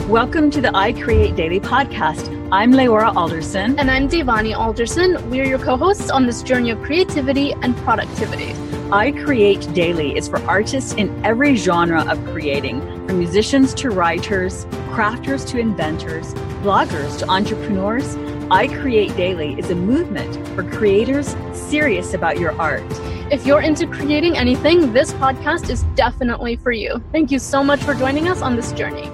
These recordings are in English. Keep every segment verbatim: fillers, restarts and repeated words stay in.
Welcome to the I Create Daily podcast. I'm Leora Alderson. And I'm Devani Alderson. We are your co-hosts on this journey of creativity and productivity. I Create Daily is for artists in every genre of creating, from musicians to writers, crafters to inventors, bloggers to entrepreneurs. I Create Daily is a movement for creators serious about your art. If you're into creating anything, this podcast is definitely for you. Thank you so much for joining us on this journey.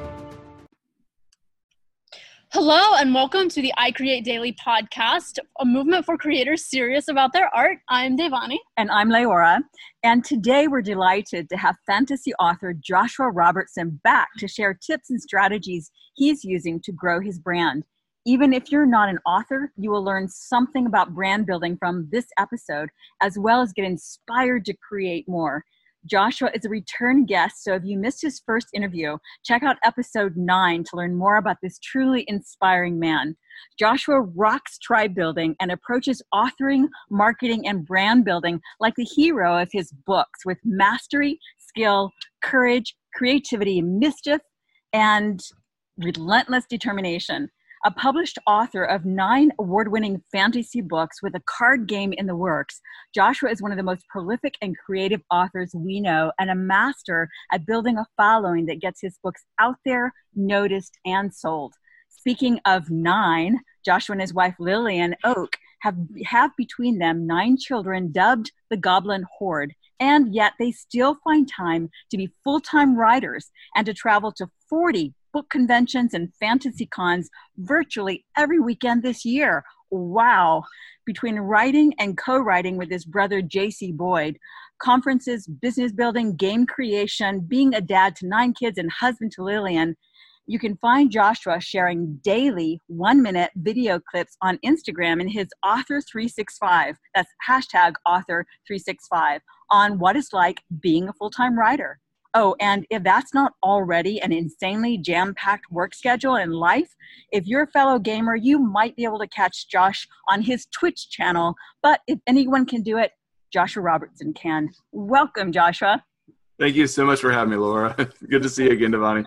Hello and welcome to the I Create Daily podcast, a movement for creators serious about their art. I'm Devani. And I'm Leora. And today we're delighted to have fantasy author Joshua Robertson back to share tips and strategies he's using to grow his brand. Even if you're not an author, you will learn something about brand building from this episode, as well as get inspired to create more. Joshua is a return guest, so if you missed his first interview, check out episode nine to learn more about this truly inspiring man. Joshua rocks tribe building and approaches authoring, marketing, and brand building like the hero of his books, with mastery, skill, courage, creativity, mischief, and relentless determination. A published author of nine award-winning fantasy books with a card game in the works, Joshua is one of the most prolific and creative authors we know, and a master at building a following that gets his books out there, noticed, and sold. Speaking of nine, Joshua and his wife Lillian Oak have, have between them nine children dubbed the Goblin Horde, and yet they still find time to be full-time writers and to travel to forty book conventions and fantasy cons virtually every weekend this year. Wow. Between writing and co-writing with his brother J C Boyd, conferences, business building, game creation, being a dad to nine kids and husband to Lillian, you can find Joshua sharing daily one-minute video clips on Instagram in his Author three sixty-five, that's hashtag Author three sixty-five, on what it's like being a full-time writer. Oh, and if that's not already an insanely jam-packed work schedule and life, if you're a fellow gamer, you might be able to catch Josh on his Twitch channel. But if anyone can do it, Joshua Robertson can. Welcome, Joshua. Thank you so much for having me, Laura. Good to see you again, Devani.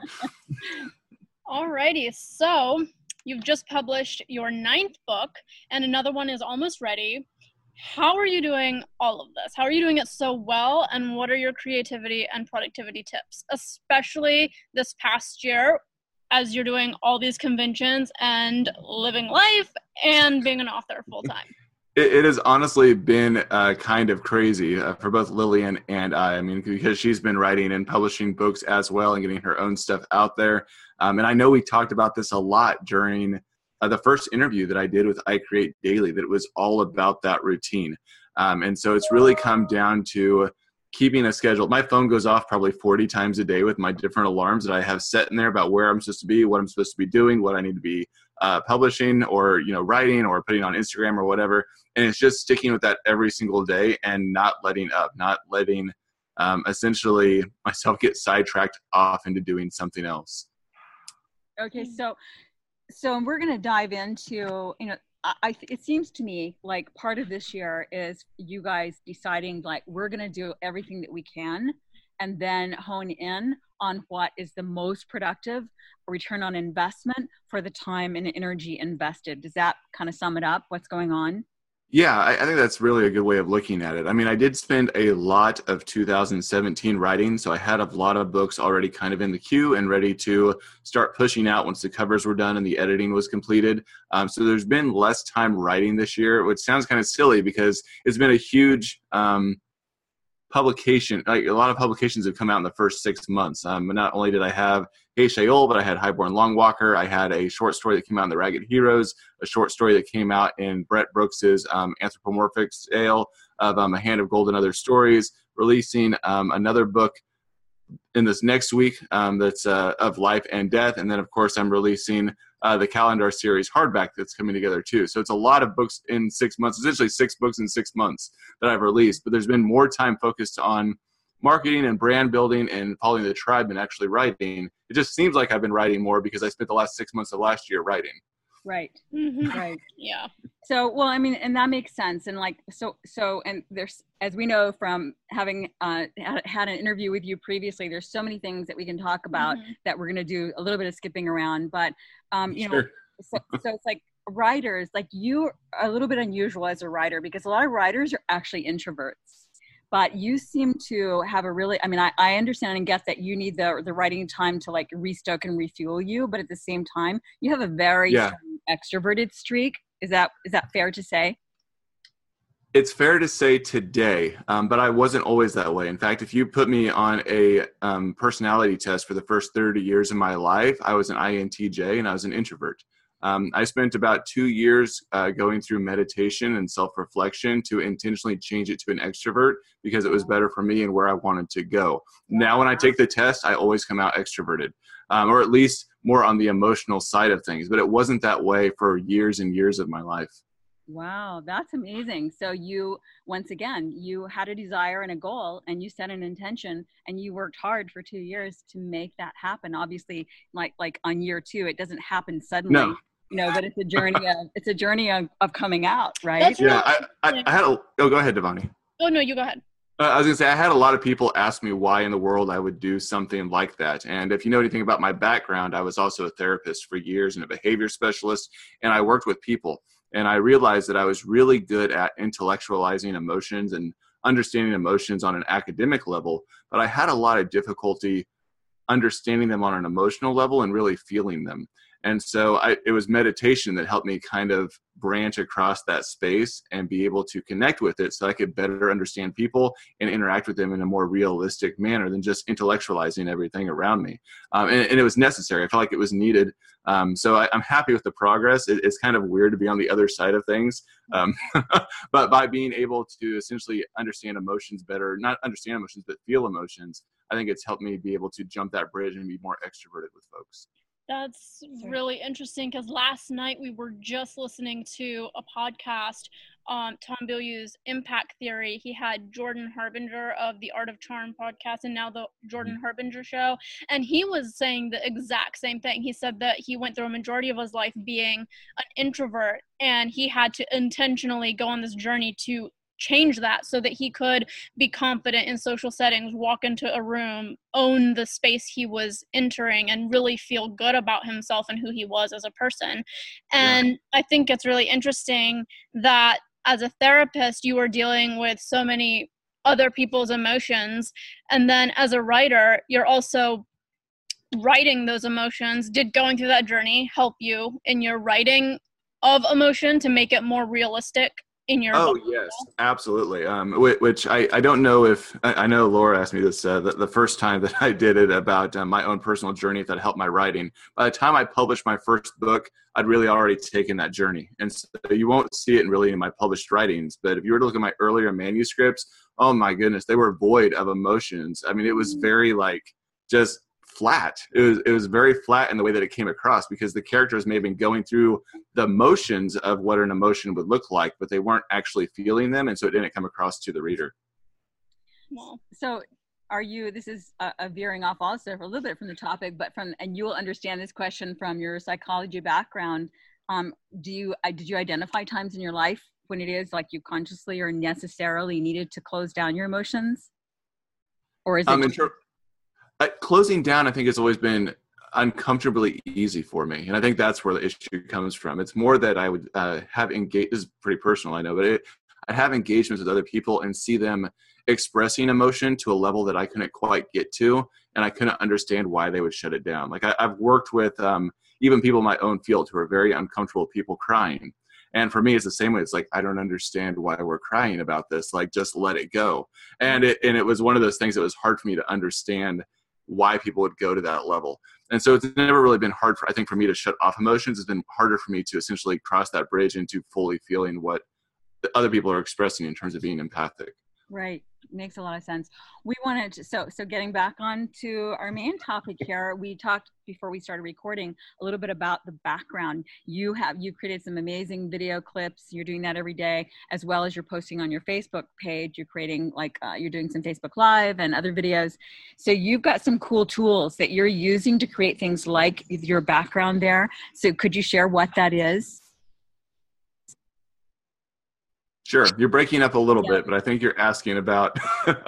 Alrighty, so you've just published your ninth book, and another one is almost ready. How are you doing all of this? How are you doing it so well? And what are your creativity and productivity tips, especially this past year as you're doing all these conventions and living life and being an author full time? It, it has honestly been uh, kind of crazy uh, for both Lillian and I. I mean, because she's been writing and publishing books as well and getting her own stuff out there. Um, and I know we talked about this a lot during Uh, the first interview that I did with I Create Daily, that it was all about that routine. Um, and so it's really come down to keeping a schedule. My phone goes off probably forty times a day with my different alarms that I have set in there about where I'm supposed to be, what I'm supposed to be doing, what I need to be uh, publishing or, you know, writing or putting on Instagram or whatever. And it's just sticking with that every single day and not letting up, not letting um, essentially myself get sidetracked off into doing something else. Okay, so So we're going to dive into, you know, I, it seems to me like part of this year is you guys deciding like we're going to do everything that we can and then hone in on what is the most productive return on investment for the time and energy invested. Does that kind of sum it up? What's going on? Yeah, I, I think that's really a good way of looking at it. I mean, I did spend a lot of two thousand seventeen writing, so I had a lot of books already kind of in the queue and ready to start pushing out once the covers were done and the editing was completed. Um, so there's been less time writing this year, which sounds kind of silly because it's been a huge um, publication. Like a lot of publications have come out in the first six months. Um, not only did I have Hey Sheol, but I had Highborn Longwalker. I had a short story that came out in the Ragged Heroes, a short story that came out in Brett Brooks's um, anthropomorphic tale of um, A Hand of Gold and Other Stories, releasing um, another book in this next week um, that's uh, of life and death. And then, of course, I'm releasing uh, the Calendar series hardback that's coming together, too. So it's a lot of books in six months, essentially six books in six months that I've released. But there's been more time focused on marketing and brand building and following the tribe than actually writing. It just seems like I've been writing more because I spent the last six months of last year writing. Right. Mm-hmm. Right. Yeah. So, well, I mean, and that makes sense. And like, so, so, and there's, as we know from having uh, had, had an interview with you previously, there's so many things that we can talk about mm-hmm. that we're going to do a little bit of skipping around. But, um, you sure. know, so, so it's like writers, like you are a little bit unusual as a writer because a lot of writers are actually introverts. But you seem to have a really, I mean, I, I understand and get that you need the the writing time to like restoke and refuel you. But at the same time, you have a very yeah. strong extroverted streak. Is that is that fair to say? It's fair to say today, um, but I wasn't always that way. In fact, if you put me on a um, personality test for the first thirty years of my life, I was an I N T J and I was an introvert. Um, I spent about two years uh, going through meditation and self-reflection to intentionally change it to an extrovert because it was better for me and where I wanted to go. Now, when I take the test, I always come out extroverted, um, or at least more on the emotional side of things. But it wasn't that way for years and years of my life. Wow, that's amazing. So you, once again, you had a desire and a goal and you set an intention and you worked hard for two years to make that happen. Obviously, like like on year two, it doesn't happen suddenly. No. You know, but it's a journey of it's a journey of, of coming out, right? That's yeah, I, I, I had a oh, go ahead, Devani. Oh no, you go ahead. Uh, I was gonna say I had a lot of people ask me why in the world I would do something like that. And if you know anything about my background, I was also a therapist for years and a behavior specialist, and I worked with people. And I realized that I was really good at intellectualizing emotions and understanding emotions on an academic level, but I had a lot of difficulty understanding them on an emotional level and really feeling them. And so I, it was meditation that helped me kind of branch across that space and be able to connect with it so I could better understand people and interact with them in a more realistic manner than just intellectualizing everything around me. Um, and, and it was necessary. I felt like it was needed. Um, so I, I'm happy with the progress. It, it's kind of weird to be on the other side of things. Um, but by being able to essentially understand emotions better, not understand emotions, but feel emotions, I think it's helped me be able to jump that bridge and be more extroverted with folks. That's really interesting because last night we were just listening to a podcast, um, Tom Bilyeu's Impact Theory. He had Jordan Harbinger of the Art of Charm podcast and now the Jordan Harbinger Show. And he was saying the exact same thing. He said that he went through a majority of his life being an introvert and he had to intentionally go on this journey to change that so that he could be confident in social settings, walk into a room, own the space he was entering, and really feel good about himself and who he was as a person. And yeah. I think it's really interesting that as a therapist, you are dealing with so many other people's emotions. And then as a writer, you're also writing those emotions. Did going through that journey help you in your writing of emotion to make it more realistic in your oh yes, absolutely. Um, which I, I don't know if I, I know Laura asked me this uh, the, the first time that I did it about uh, my own personal journey if that helped my writing. By the time I published my first book, I'd really already taken that journey, and so you won't see it in really in my published writings. But if you were to look at my earlier manuscripts, oh my goodness, they were void of emotions. I mean, it was very like just flat. It was it was very flat in the way that it came across because the characters may have been going through the motions of what an emotion would look like, but they weren't actually feeling them, and so it didn't come across to the reader. Well, so are you, this is a, a veering off also for a little bit from the topic, but from, and you will understand this question from your psychology background. Um, do you, uh, did you identify times in your life when it is like you consciously or necessarily needed to close down your emotions? Or is it? Um, in ter- uh, closing down, I think, has always been uncomfortably easy for me. And I think that's where the issue comes from. It's more that I would uh, have engaged, this is pretty personal, I know, but it, I'd have engagements with other people and see them expressing emotion to a level that I couldn't quite get to. And I couldn't understand why they would shut it down. Like I, I've worked with um, even people in my own field who are very uncomfortable with people crying. And for me, it's the same way. It's like, I don't understand why we're crying about this. Like, just let it go. And it, and it was one of those things that was hard for me to understand why people would go to that level. And so it's never really been hard for, I think, for me to shut off emotions. It's been harder for me to essentially cross that bridge into fully feeling what the other people are expressing in terms of being empathic. Right. Makes a lot of sense. We wanted to, so, so getting back on to our main topic here, we talked before we started recording a little bit about the background. You have, you created some amazing video clips. You're doing that every day, as well as you're posting on your Facebook page. You're creating like, uh, you're doing some Facebook Live and other videos. So you've got some cool tools that you're using to create things like your background there. So could you share what that is? Sure. You're breaking up a little Yeah. bit, but I think you're asking about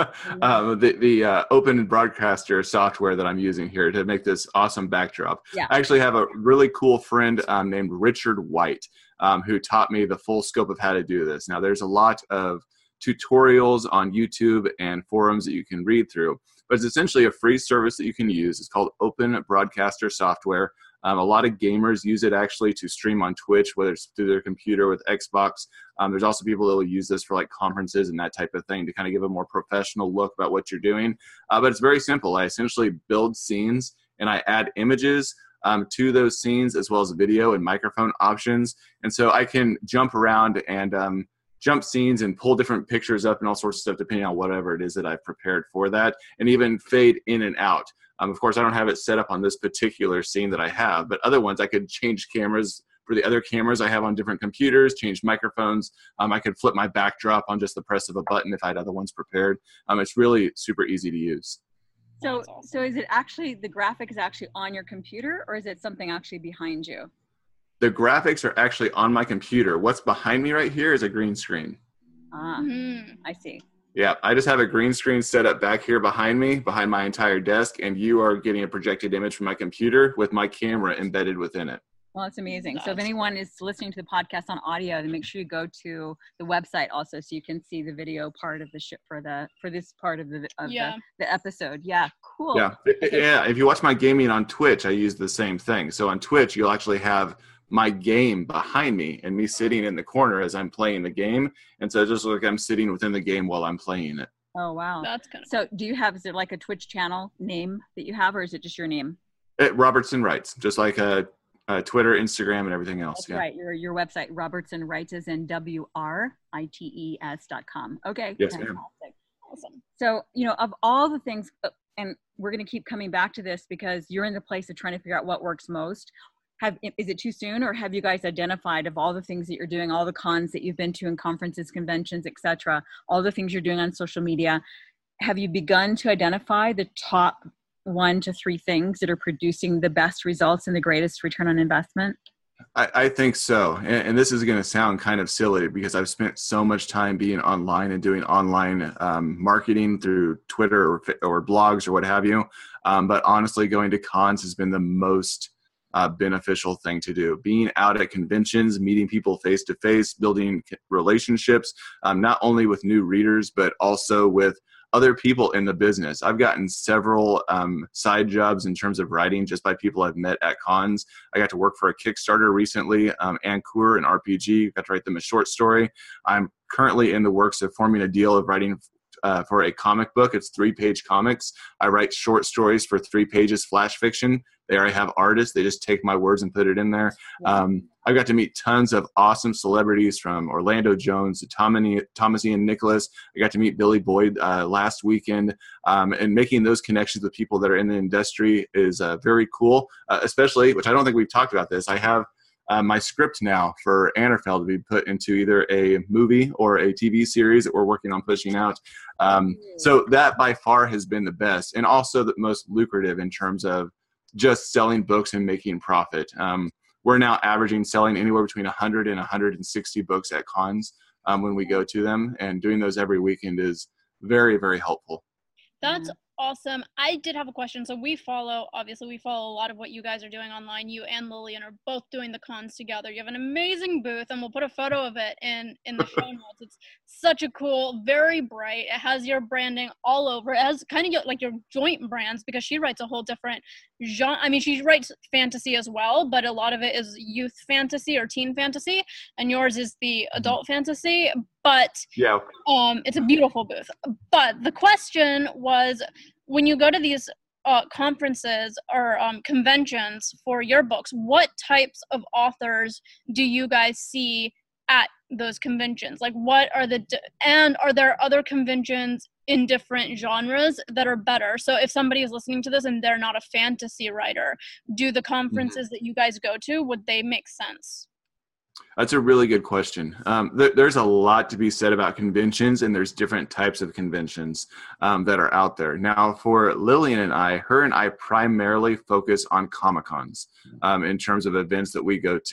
um, the, the uh, open broadcaster software that I'm using here to make this awesome backdrop. Yeah. I actually have a really cool friend um, named Richard White um, who taught me the full scope of how to do this. Now, there's a lot of tutorials on YouTube and forums that you can read through, but it's essentially a free service that you can use. It's called Open Broadcaster Software. Um, a lot of gamers use it actually to stream on Twitch, whether it's through their computer with Xbox. Um, there's also people that will use this for like conferences and that type of thing to kind of give a more professional look about what you're doing. Uh, but it's very simple. I essentially build scenes and I add images um, to those scenes as well as video and microphone options. And so I can jump around and um, jump scenes and pull different pictures up and all sorts of stuff depending on whatever it is that I've prepared for that, and even fade in and out. Um, of course, I don't have it set up on this particular scene that I have, but other ones I could change cameras for the other cameras I have on different computers, change microphones. Um, I could flip my backdrop on just the press of a button if I had other ones prepared. Um, it's really super easy to use. So, so is it actually, the graphic is actually on your computer, or is it something actually behind you? The graphics are actually on my computer. What's behind me right here is a green screen. Ah, Mhm. I see. Yeah, I just have a green screen set up back here behind me, behind my entire desk, and you are getting a projected image from my computer with my camera embedded within it. Well, it's amazing. So if That's anyone is listening to the podcast on audio, then make sure you go to the website also, so you can see the video part of the ship for the for this part of the of Yeah. the, the episode. Yeah, cool. Yeah, yeah. If you watch my gaming on Twitch, I use the same thing. So on Twitch, you'll actually have my game behind me and me sitting in the corner as I'm playing the game. And so it just looks like I'm sitting within the game while I'm playing it. Oh wow. That's kind of So do you have, is it like a Twitch channel name that you have, or is it just your name? It, Robertson Writes, just like a, a Twitter, Instagram, and everything else. That's Yeah. right. Your your website, Robertson Writes, is in W R I T E S dot com. Okay. Yes, ma'am. Fantastic. awesome. So, you know, of all the things, uh, and we're going to keep coming back to this because you're in the place of trying to figure out what works most. Have, is it too soon, or have you guys identified, of all the things that you're doing, all the cons that you've been to and conferences, conventions, et cetera, all the things you're doing on social media, have you begun to identify the top one to three things that are producing the best results and the greatest return on investment? I, I think so. And, and this is going to sound kind of silly because I've spent so much time being online and doing online um, marketing through Twitter or, or blogs or what have you. Um, but honestly, going to cons has been the most uh, beneficial thing to do. Being out at conventions, meeting people face to face, building relationships, um, not only with new readers, but also with other people in the business. I've gotten several um, side jobs in terms of writing just by people I've met at cons. I got to work for a Kickstarter recently, um, Ancour, an R P G. Got to write them a short story. I'm currently in the works of forming a deal of writing uh, for a comic book. It's three-page comics. I write short stories for three pages, flash fiction. They already have artists. They just take my words and put it in there. Um, I've got to meet tons of awesome celebrities, from Orlando Jones to Tom- Thomas Ian Nicholas. I got to meet Billy Boyd uh, last weekend. Um, and making those connections with people that are in the industry is uh, very cool, uh, especially, which I don't think we've talked about this. I have uh, my script now for Anarfeld to be put into either a movie or a T V series that we're working on pushing out. Um, so that by far has been the best, and also the most lucrative in terms of just selling books and making profit. Um, we're now averaging selling anywhere between one hundred and one hundred sixty books at cons um, when we go to them, and doing those every weekend is very, very helpful. That's awesome. I did have a question. So we follow, obviously we follow a lot of what you guys are doing online. You and Lillian are both doing the cons together. You have an amazing booth, and we'll put a photo of it in, in the show notes. It's such a cool, very bright. It has your branding all over. It has kind of like your joint brands, because she writes a whole different genre. I mean, she writes fantasy as well, but a lot of it is youth fantasy or teen fantasy, and yours is the adult fantasy. But Yeah. um, it's a beautiful booth. But the question was, when you go to these uh, conferences or um, conventions for your books, what types of authors do you guys see at those conventions? Like, what are the, d- and are there other conventions in different genres that are better? So if somebody is listening to this and they're not a fantasy writer, do the conferences mm-hmm. that you guys go to, would they make sense? That's a really good question. Um, th- there's a lot to be said about conventions, and there's different types of conventions um, that are out there. Now, for Lillian and I, her and I primarily focus on Comic-Cons um, in terms of events that we go to.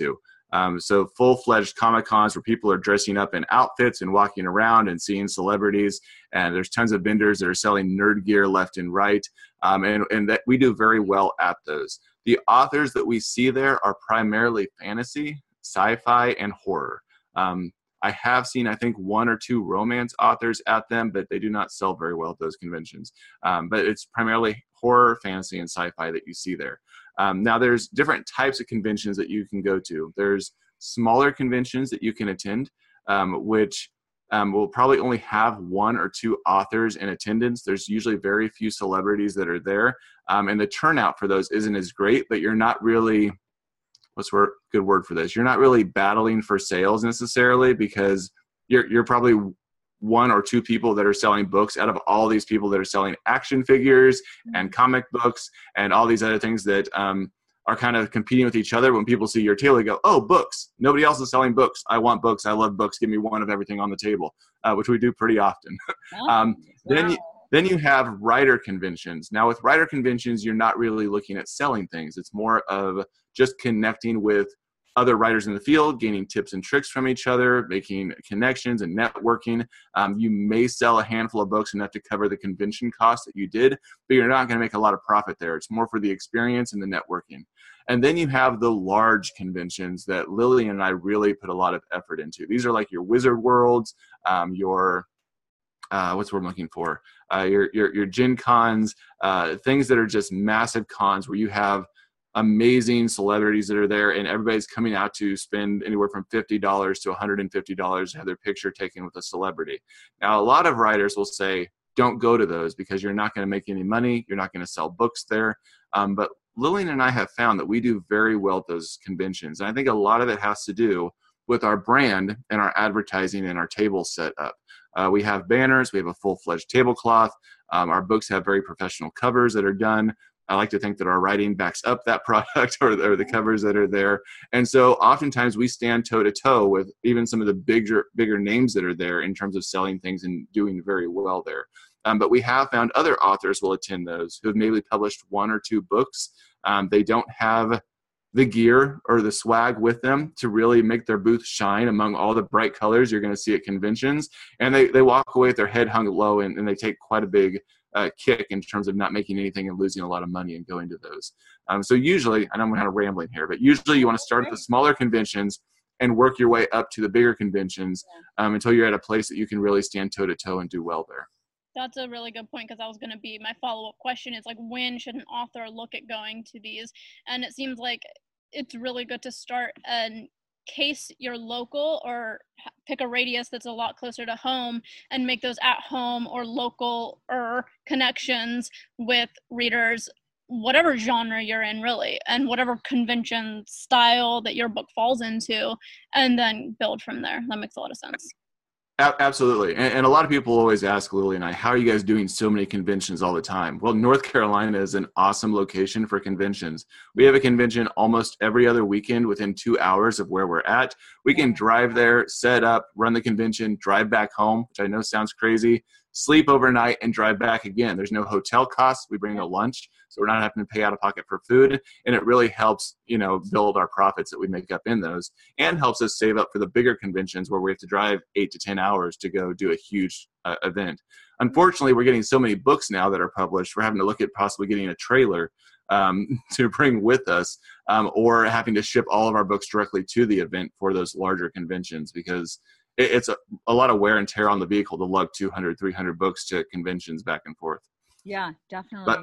Um, so full-fledged Comic-Cons where people are dressing up in outfits and walking around and seeing celebrities. And there's tons of vendors that are selling nerd gear left and right. Um, and, and that we do very well at those. The authors that we see there are primarily fantasy, sci-fi, and horror. Um, I have seen, I think, one or two romance authors at them, but they do not sell very well at those conventions. Um, but it's primarily horror, fantasy, and sci-fi that you see there. Um, now, there's different types of conventions that you can go to. There's smaller conventions that you can attend, um, which um, will probably only have one or two authors in attendance. There's usually very few celebrities that are there, um, and the turnout for those isn't as great, but you're not really, what's a good word for this? You're not really battling for sales necessarily, because you're you're probably one or two people that are selling books out of all these people that are selling action figures and comic books and all these other things that um, are kind of competing with each other. When people see your table, they go, oh, books. Nobody else is selling books. I want books. I love books. Give me one of everything on the table, uh, which we do pretty often. Oh, um, wow. Then you, then you have writer conventions. Now, with writer conventions, you're not really looking at selling things. It's more of just connecting with other writers in the field, gaining tips and tricks from each other, making connections and networking. Um, you may sell a handful of books enough to cover the convention costs that you did, but you're not going to make a lot of profit there. It's more for the experience and the networking. And then you have the large conventions that Lillian and I really put a lot of effort into. These are like your Wizard Worlds, um, your Uh, what's what I'm looking for? Uh, your, your, your Gen Cons, uh, things that are just massive cons where you have amazing celebrities that are there and everybody's coming out to spend anywhere from fifty dollars to one hundred fifty dollars to have their picture taken with a celebrity. Now, a lot of writers will say, don't go to those because you're not going to make any money. You're not going to sell books there. Um, but Lillian and I have found that we do very well at those conventions. And I think a lot of it has to do with our brand and our advertising and our table set up. Uh, we have banners. We have a full-fledged tablecloth. Um, our books have very professional covers that are done. I like to think that our writing backs up that product or, or the covers that are there. And so oftentimes we stand toe-to-toe with even some of the bigger bigger names that are there in terms of selling things and doing very well there. Um, but we have found other authors will attend those who have maybe published one or two books. Um, they don't have the gear or the swag with them to really make their booth shine among all the bright colors you're going to see at conventions. And they, they walk away with their head hung low and, and they take quite a big uh, kick in terms of not making anything and losing a lot of money and going to those. Um, so usually, and I'm kind of rambling here, but usually you want to start at the smaller conventions and work your way up to the bigger conventions um, until you're at a place that you can really stand toe to toe and do well there. That's a really good point, because that was going to be my follow-up question is like, when should an author look at going to these? And it seems like it's really good to start and case your local or pick a radius that's a lot closer to home and make those at home or local or connections with readers, whatever genre you're in really, and whatever convention style that your book falls into, and then build from there. That makes a lot of sense. Absolutely. And, and a lot of people always ask Lily and I, how are you guys doing so many conventions all the time? Well, North Carolina is an awesome location for conventions. We have a convention almost every other weekend within two hours of where we're at. We can drive there, set up, run the convention, drive back home, which I know sounds crazy, sleep overnight, and drive back again. There's no hotel costs. We bring a lunch, so we're not having to pay out of pocket for food. And it really helps, you know, build our profits that we make up in those, and helps us save up for the bigger conventions where we have to drive eight to ten hours to go do a huge uh, event. Unfortunately, we're getting so many books now that are published, we're having to look at possibly getting a trailer um, to bring with us, um, or having to ship all of our books directly to the event for those larger conventions, because it, it's a, a lot of wear and tear on the vehicle to lug two hundred, three hundred books to conventions back and forth. Yeah, definitely. But,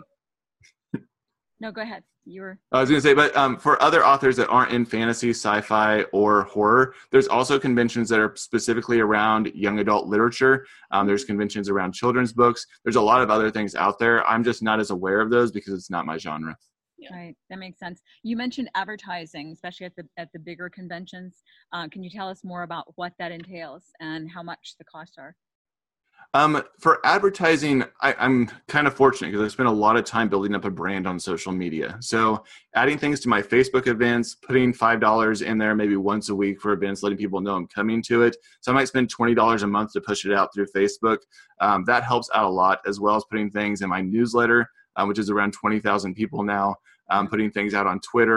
no, go ahead. You were. I was going to say, but um, for other authors that aren't in fantasy, sci-fi, or horror, there's also conventions that are specifically around young adult literature. Um, there's conventions around children's books. There's a lot of other things out there. I'm just not as aware of those because it's not my genre. Yeah. Right, that makes sense. You mentioned advertising, especially at the at the bigger conventions. Uh, can you tell us more about what that entails and how much the costs are? Um, for advertising, I, I'm kind of fortunate because I spent a lot of time building up a brand on social media. So adding things to my Facebook events, putting five dollars in there maybe once a week for events, letting people know I'm coming to it. So I might spend twenty dollars a month to push it out through Facebook. Um, that helps out a lot, as well as putting things in my newsletter, um, which is around twenty thousand people now, um, putting things out on Twitter.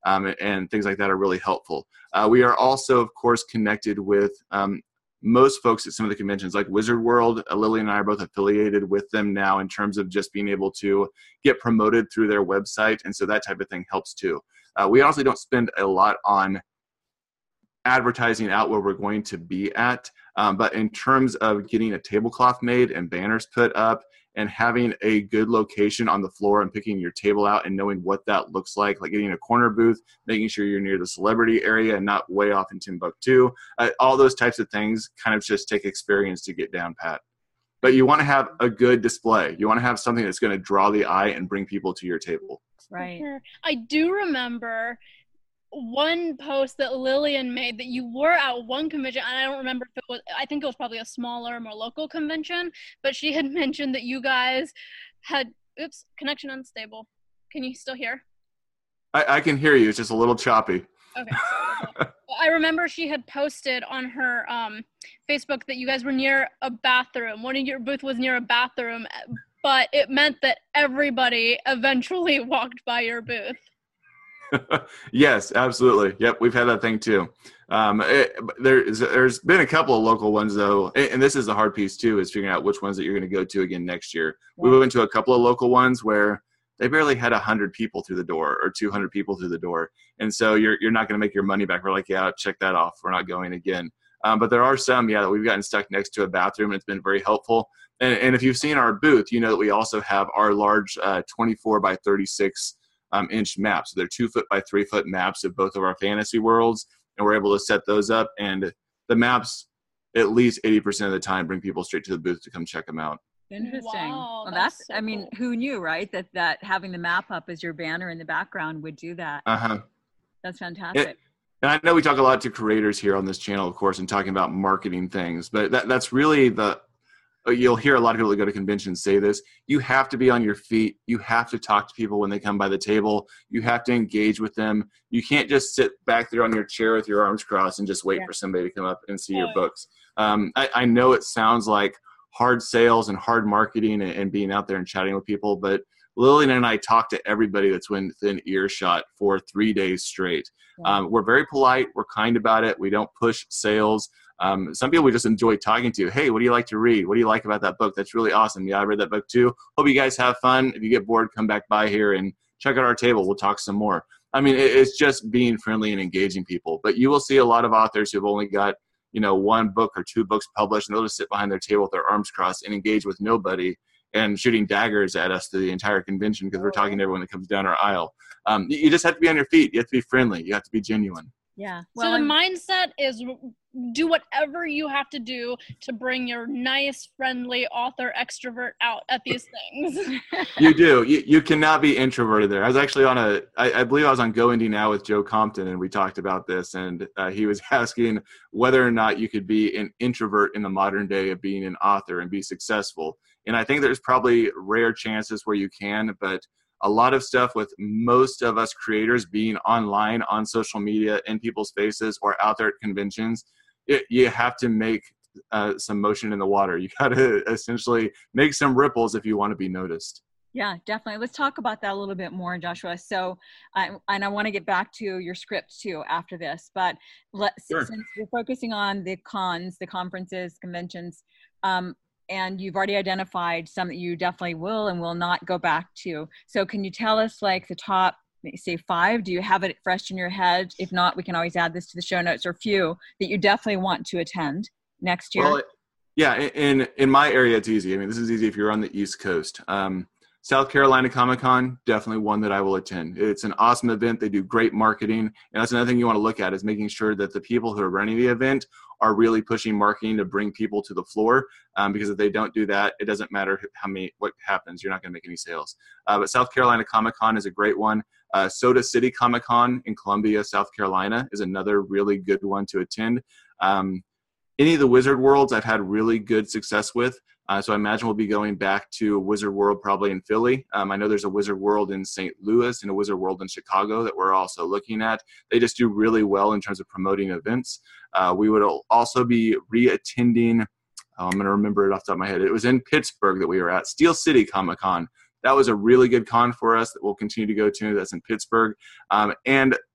um, and things like that are really helpful. Uh, we are also, of course, connected with um, most folks at some of the conventions like Wizard World. uh, Lily and I are both affiliated with them now in terms of just being able to get promoted through their website. And so that type of thing helps too. Uh, we honestly don't spend a lot on advertising out where we're going to be at. Um, but in terms of getting a tablecloth made and banners put up and having a good location on the floor and picking your table out and knowing what that looks like, like getting a corner booth, making sure you're near the celebrity area and not way off in Timbuktu, uh, all those types of things kind of just take experience to get down pat. But you want to have a good display. You want to have something that's going to draw the eye and bring people to your table. Right. I do remember one post that Lillian made that you were at one convention, and I don't remember if it was, I think it was probably a smaller, more local convention, but she had mentioned that you guys had, oops, connection unstable. Can you still hear? I, I can hear you. It's just a little choppy. Okay. Well, I remember she had posted on her um, Facebook that you guys were near a bathroom. One of your booth was near a bathroom, but it meant that everybody eventually walked by your booth. Yes, absolutely. Yep, we've had that thing too. Um, it, there's there's been a couple of local ones though, and, and this is the hard piece too, is figuring out which ones that you're going to go to again next year. Yeah. We went to a couple of local ones where they barely had one hundred people through the door or two hundred people through the door, and so you're you're not going to make your money back. We're like, yeah, check that off. We're not going again. Um, but there are some, yeah, that we've gotten stuck next to a bathroom, and it's been very helpful. And, and if you've seen our booth, you know that we also have our large uh, twenty-four by thirty-six Um, inch maps. So they're two foot by three foot maps of both of our fantasy worlds, and we're able to set those up. And the maps, at least eighty percent of the time, bring people straight to the booth to come check them out. Interesting. Wow, well, that's, that's, so I mean, cool. who knew, right? That that having the map up as your banner in the background would do that. Uh huh. That's fantastic. It, and I know we talk a lot to creators here on this channel, of course, and talking about marketing things, but that that's really the. You'll hear a lot of people that go to conventions say this. You have to be on your feet. You have to talk to people when they come by the table. You have to engage with them. You can't just sit back there on your chair with your arms crossed and just wait yeah. for somebody to come up and see oh, your books. Um, I, I know it sounds like hard sales and hard marketing and, and being out there and chatting with people, but Lillian and I talk to everybody that's within earshot for three days straight. Yeah. Um, we're very polite. We're kind about it. We don't push sales. Um, some people we just enjoy talking to. Hey, what do you like to read? What do you like about that book? That's really awesome. Yeah, I read that book too. Hope you guys have fun. If you get bored, come back by here and check out our table. We'll talk some more. I mean, it's just being friendly and engaging people. But you will see a lot of authors who've only got, you know, one book or two books published, and they'll just sit behind their table with their arms crossed and engage with nobody and shooting daggers at us through the entire convention because we're talking to everyone that comes down our aisle. Um, you just have to be on your feet. You have to be friendly. You have to be genuine. Yeah. Well, so the mindset is do whatever you have to do to bring your nice, friendly author extrovert out at these things. You do. You, you cannot be introverted there. I was actually on a, I, I believe I was on Go Indie Now with Joe Compton, and we talked about this, and uh, he was asking whether or not you could be an introvert in the modern day of being an author and be successful. And I think there's probably rare chances where you can, but a lot of stuff with most of us creators being online, on social media, in people's faces, or out there at conventions, it, you have to make uh, some motion in the water. You got to essentially make some ripples if you want to be noticed. Yeah, definitely. Let's talk about that a little bit more, Joshua. So, I, and I want to get back to your script too after this, but let's, sure. since we're focusing on the cons, the conferences, conventions, um, and you've already identified some that you definitely will and will not go back to. So can you tell us like the top, say five? Do you have it fresh in your head? If not, we can always add this to the show notes, or few that you definitely want to attend next year. Well, yeah, in in my area, it's easy. I mean, this is easy if you're on the East Coast. Um, South Carolina Comic-Con, definitely one that I will attend. It's an awesome event. They do great marketing. And that's another thing you want to look at, is making sure that the people who are running the event are really pushing marketing to bring people to the floor. Um, because if they don't do that, it doesn't matter how many, what happens. You're not going to make any sales. Uh, but South Carolina Comic-Con is a great one. Uh, Soda City Comic-Con in Columbia, South Carolina is another really good one to attend. Um, any of the Wizard Worlds I've had really good success with. Uh, so I imagine we'll be going back to Wizard World probably in Philly. Um, I know there's a Wizard World in Saint Louis and a Wizard World in Chicago that we're also looking at. They just do really well in terms of promoting events. Uh, we would also be re-attending, oh, I'm going to remember it off the top of my head. It was in Pittsburgh that we were at, Steel City Comic-Con. That was a really good con for us that we'll continue to go to. That's in Pittsburgh. Um, and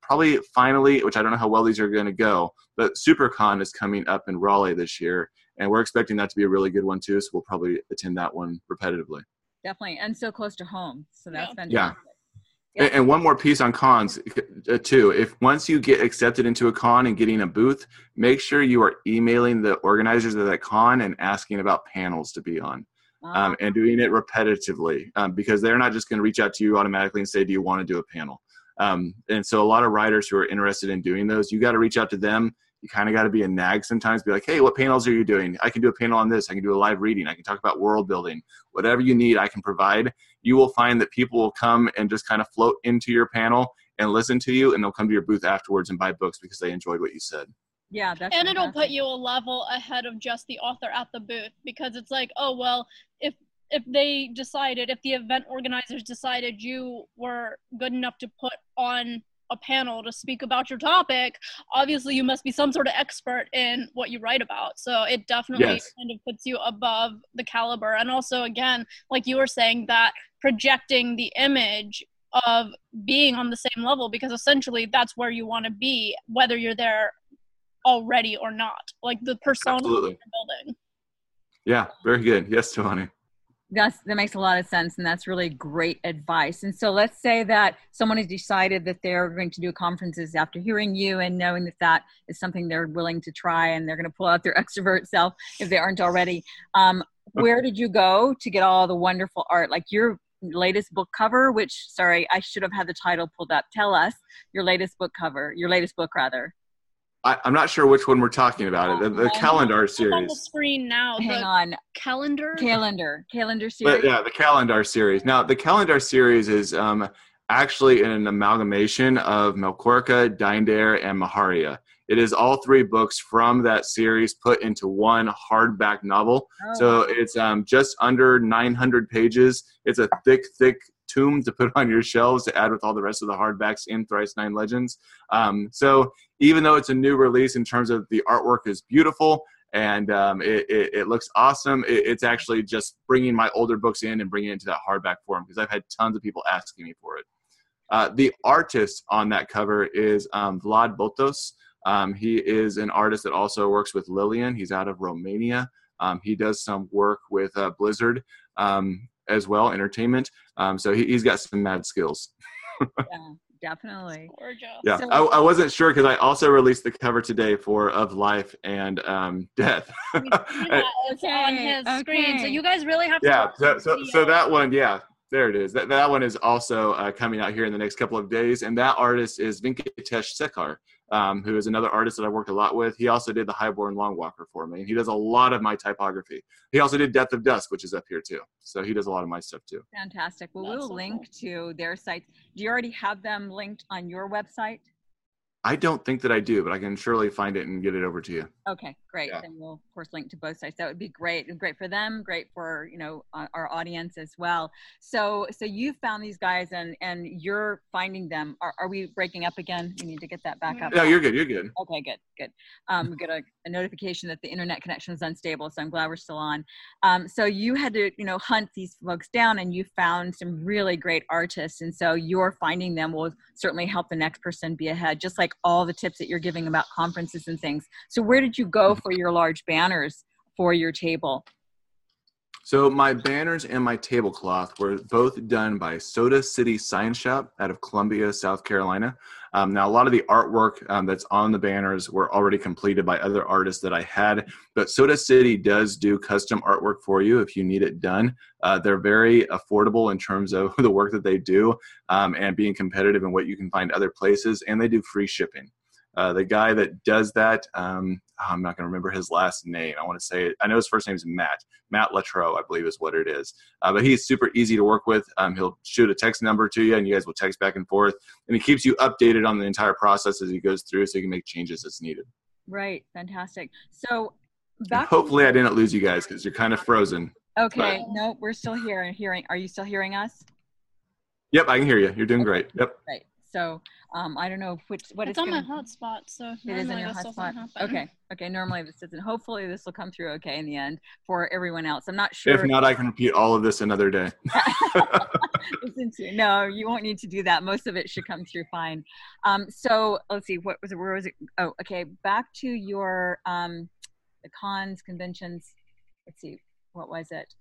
probably finally, which I don't know how well these are going to go, but SuperCon is coming up in Raleigh this year, and we're expecting that to be a really good one too. So we'll probably attend that one repetitively. Definitely, and so close to home, so that's Yeah. fantastic. Yeah. Yeah. And one more piece on cons uh, too. If once you get accepted into a con and getting a booth, make sure you are emailing the organizers of that con and asking about panels to be on, Ah. um, and doing it repetitively, um, because they're not just going to reach out to you automatically and say, do you want to do a panel? Um, and so a lot of writers who are interested in doing those, you got to reach out to them. You kind of got to be a nag sometimes, be like, hey, what panels are you doing? I can do a panel on this. I can do a live reading. I can talk about world building. Whatever you need, I can provide. You will find that people will come and just kind of float into your panel and listen to you, and they'll come to your booth afterwards and buy books because they enjoyed what you said. Yeah, that's and it'll fantastic. put you a level ahead of just the author at the booth, because it's like, oh, well, if if they decided, if the event organizers decided you were good enough to put on a panel to speak about your topic, obviously you must be some sort of expert in what you write about. So it definitely Yes. kind of puts you above the caliber. And also, again, like you were saying, that projecting the image of being on the same level, because essentially that's where you want to be, whether you're there already or not. Like the persona Absolutely. you're building. Yeah, very good. Yes, Tawani. That's, that makes a lot of sense, and that's really great advice. And so let's say that someone has decided that they're going to do conferences after hearing you and knowing that that is something they're willing to try, and they're going to pull out their extrovert self if they aren't already. Um, where did you go to get all the wonderful art? Like your latest book cover, which, sorry, I should have had the title pulled up. Tell us your latest book cover, your latest book rather. I, I'm not sure which one we're talking about. The, the Um, Calendar It's on the series. screen now. Hang the on. calendar. Calendar. Calendar series. But yeah, the Calendar series. Now, the Calendar series is um, actually an amalgamation of Melkorka, Dindare, and Maharia. It is all three books from that series put into one hardback novel. Oh, So wow. it's um, just under nine hundred pages. It's a thick, thick tome to put on your shelves to add with all the rest of the hardbacks in Thrice Nine Legends. Um, so even though it's a new release in terms of the artwork is beautiful and um, it, it, it looks awesome, it, it's actually just bringing my older books in and bringing it into that hardback form, because I've had tons of people asking me for it. Uh, the artist on that cover is um, Vlad Botos. Um, he is an artist that also works with Lillian. He's out of Romania. Um, he does some work with uh, Blizzard um, as well, entertainment. Um, so he, he's got some mad skills. Yeah, definitely. Gorgeous. Yeah, So- I, I wasn't sure because I also released the cover today for Of Life and um, Death. We see that. It's on Okay, his screen. So okay. you guys really have to Yeah, watch so, this so, video. so that one, yeah, there it is. That, that one is also uh, coming out here in the next couple of days. And that artist is Venkatesh Sekar, um, who is another artist that I worked a lot with. He also did the Highborn Long Walker for me. And he does a lot of my typography. He also did Death of Dusk, which is up here too. So he does a lot of my stuff too. Fantastic. Well, That's we'll so link to their sites. Do you already have them linked on your website? I don't think that I do, but I can surely find it and get it over to you. Okay, great. Yeah. Then we'll of course link to both sites. That would be great. Great for them. Great for, you know, uh, our audience as well. So, so you found these guys and and you're finding them. Are, are we breaking up again? We need to get that back up. No, you're good. You're good. Okay, good, good. Um, we got a, a notification that the internet connection is unstable, so I'm glad we're still on. Um, so you had to, you know, hunt these folks down, and you found some really great artists, and so your finding them will certainly help the next person be ahead, just like all the tips that you're giving about conferences and things. So where did you go for your large banners for your table? So my banners and my tablecloth were both done by Soda City Sign Shop out of Columbia, South Carolina. Um, now, a lot of the artwork um, that's on the banners were already completed by other artists that I had, but Soda City does do custom artwork for you if you need it done. Uh, they're very affordable in terms of the work that they do um, and being competitive in what you can find other places, and they do free shipping. Uh, the guy that does that, um, I'm not going to remember his last name. I want to say it. I know his first name is Matt. Matt Latrobe, I believe is what it is. Uh, but he's super easy to work with. Um, he'll shoot a text number to you, and you guys will text back and forth. And he keeps you updated on the entire process as he goes through, so you can make changes as needed. Right, fantastic. So And back. hopefully I didn't lose you guys because you're kind of frozen. Okay, no, we're still here and hearing. Are you still hearing us? Yep, I can hear you. You're doing great. Yep. Right. So um, I don't know which, what it's it's on gonna, my hotspot, so it is in your this doesn't hotspot. happen. Okay. Okay. Normally this doesn't. Hopefully this will come through okay in the end for everyone else. I'm not If sure. not, I can repeat all of this another day. Listen to, no, you won't need to do that. Most of it should come through fine. Um, so let's see, what was it? Where was it? Oh, okay. Back to your um, the cons, conventions. Let's see, what was it?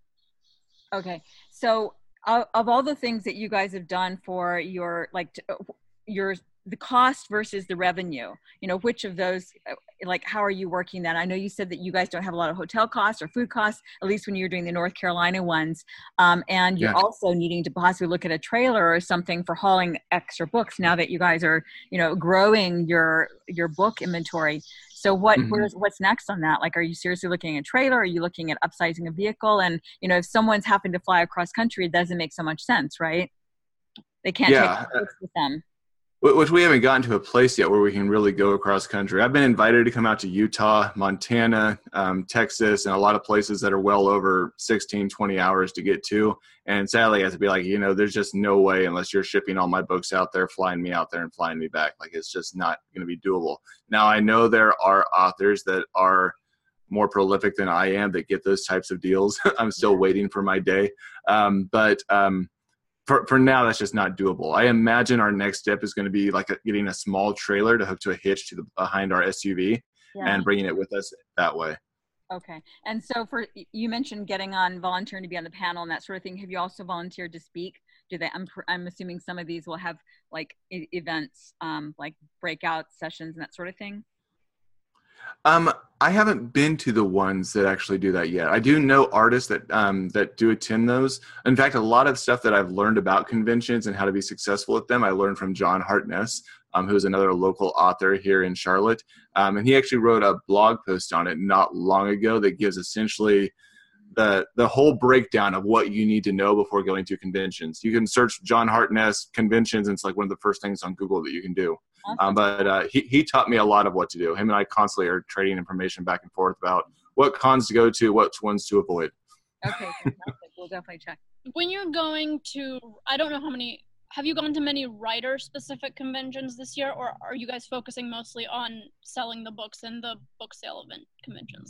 Okay, so uh, of all the things that you guys have done for your like t- your the cost versus the revenue, you know, which of those, uh, like, how are you working that? I know you said that you guys don't have a lot of hotel costs or food costs, at least when you're doing the North Carolina ones. Um, and you're Yeah. also needing to possibly look at a trailer or something for hauling extra books now that you guys are, you know, growing your, your book inventory. So what, Mhm. where's, what's next on that? Like, are you seriously looking at a trailer? Are you looking at upsizing a vehicle? And, you know, if someone's having to fly across country, it doesn't make so much sense, right? They can't Yeah. take books with them. Which we haven't gotten to a place yet where we can really go across country. I've been invited to come out to Utah, Montana, um, Texas, and a lot of places that are well over sixteen, twenty hours to get to. And sadly, I have to be like, you know, there's just no way unless you're shipping all my books out there, flying me out there and flying me back. Like, it's just not going to be doable. Now, I know there are authors that are more prolific than I am that get those types of deals. I'm still waiting for my day. Um, but, um, For, for now, that's just not doable. I imagine our next step is going to be like a, getting a small trailer to hook to a hitch to the behind our S U V Yeah. and bringing it with us that way. Okay. And so for, you mentioned getting on, volunteering to be on the panel and that sort of thing. Have you also volunteered to speak? Do they, I'm, I'm assuming some of these will have like e- events, um, like breakout sessions and that sort of thing. Um, I haven't been to the ones that actually do that yet. I do know artists that um, that do attend those. In fact, a lot of stuff that I've learned about conventions and how to be successful at them, I learned from John Hartness, um, who's another local author here in Charlotte. Um, and he actually wrote a blog post on it not long ago that gives essentially the the whole breakdown of what you need to know before going to conventions. You can search John Hartness conventions, and it's like one of the first things on Google that you can do. Um, but uh, he, he taught me a lot of what to do. Him and I constantly are trading information back and forth about what cons to go to, what ones to avoid. Okay, fantastic. We'll definitely check. When you're going to, I don't know how many, have you gone to many writer-specific conventions this year, or are you guys focusing mostly on selling the books and the book sale event conventions?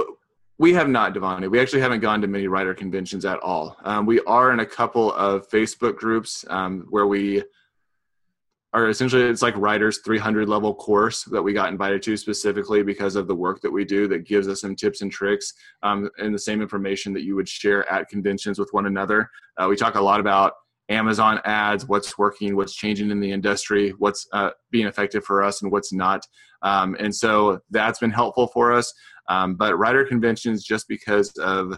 We have not, Devani. We actually haven't gone to many writer conventions at all. Um, we are in a couple of Facebook groups um, where we are essentially, it's like Writers three hundred level course that we got invited to specifically because of the work that we do that gives us some tips and tricks um, and the same information that you would share at conventions with one another. Uh, we talk a lot about Amazon ads, what's working, what's changing in the industry, what's uh, being effective for us and what's not. Um, and so that's been helpful for us. Um, but writer conventions, just because of,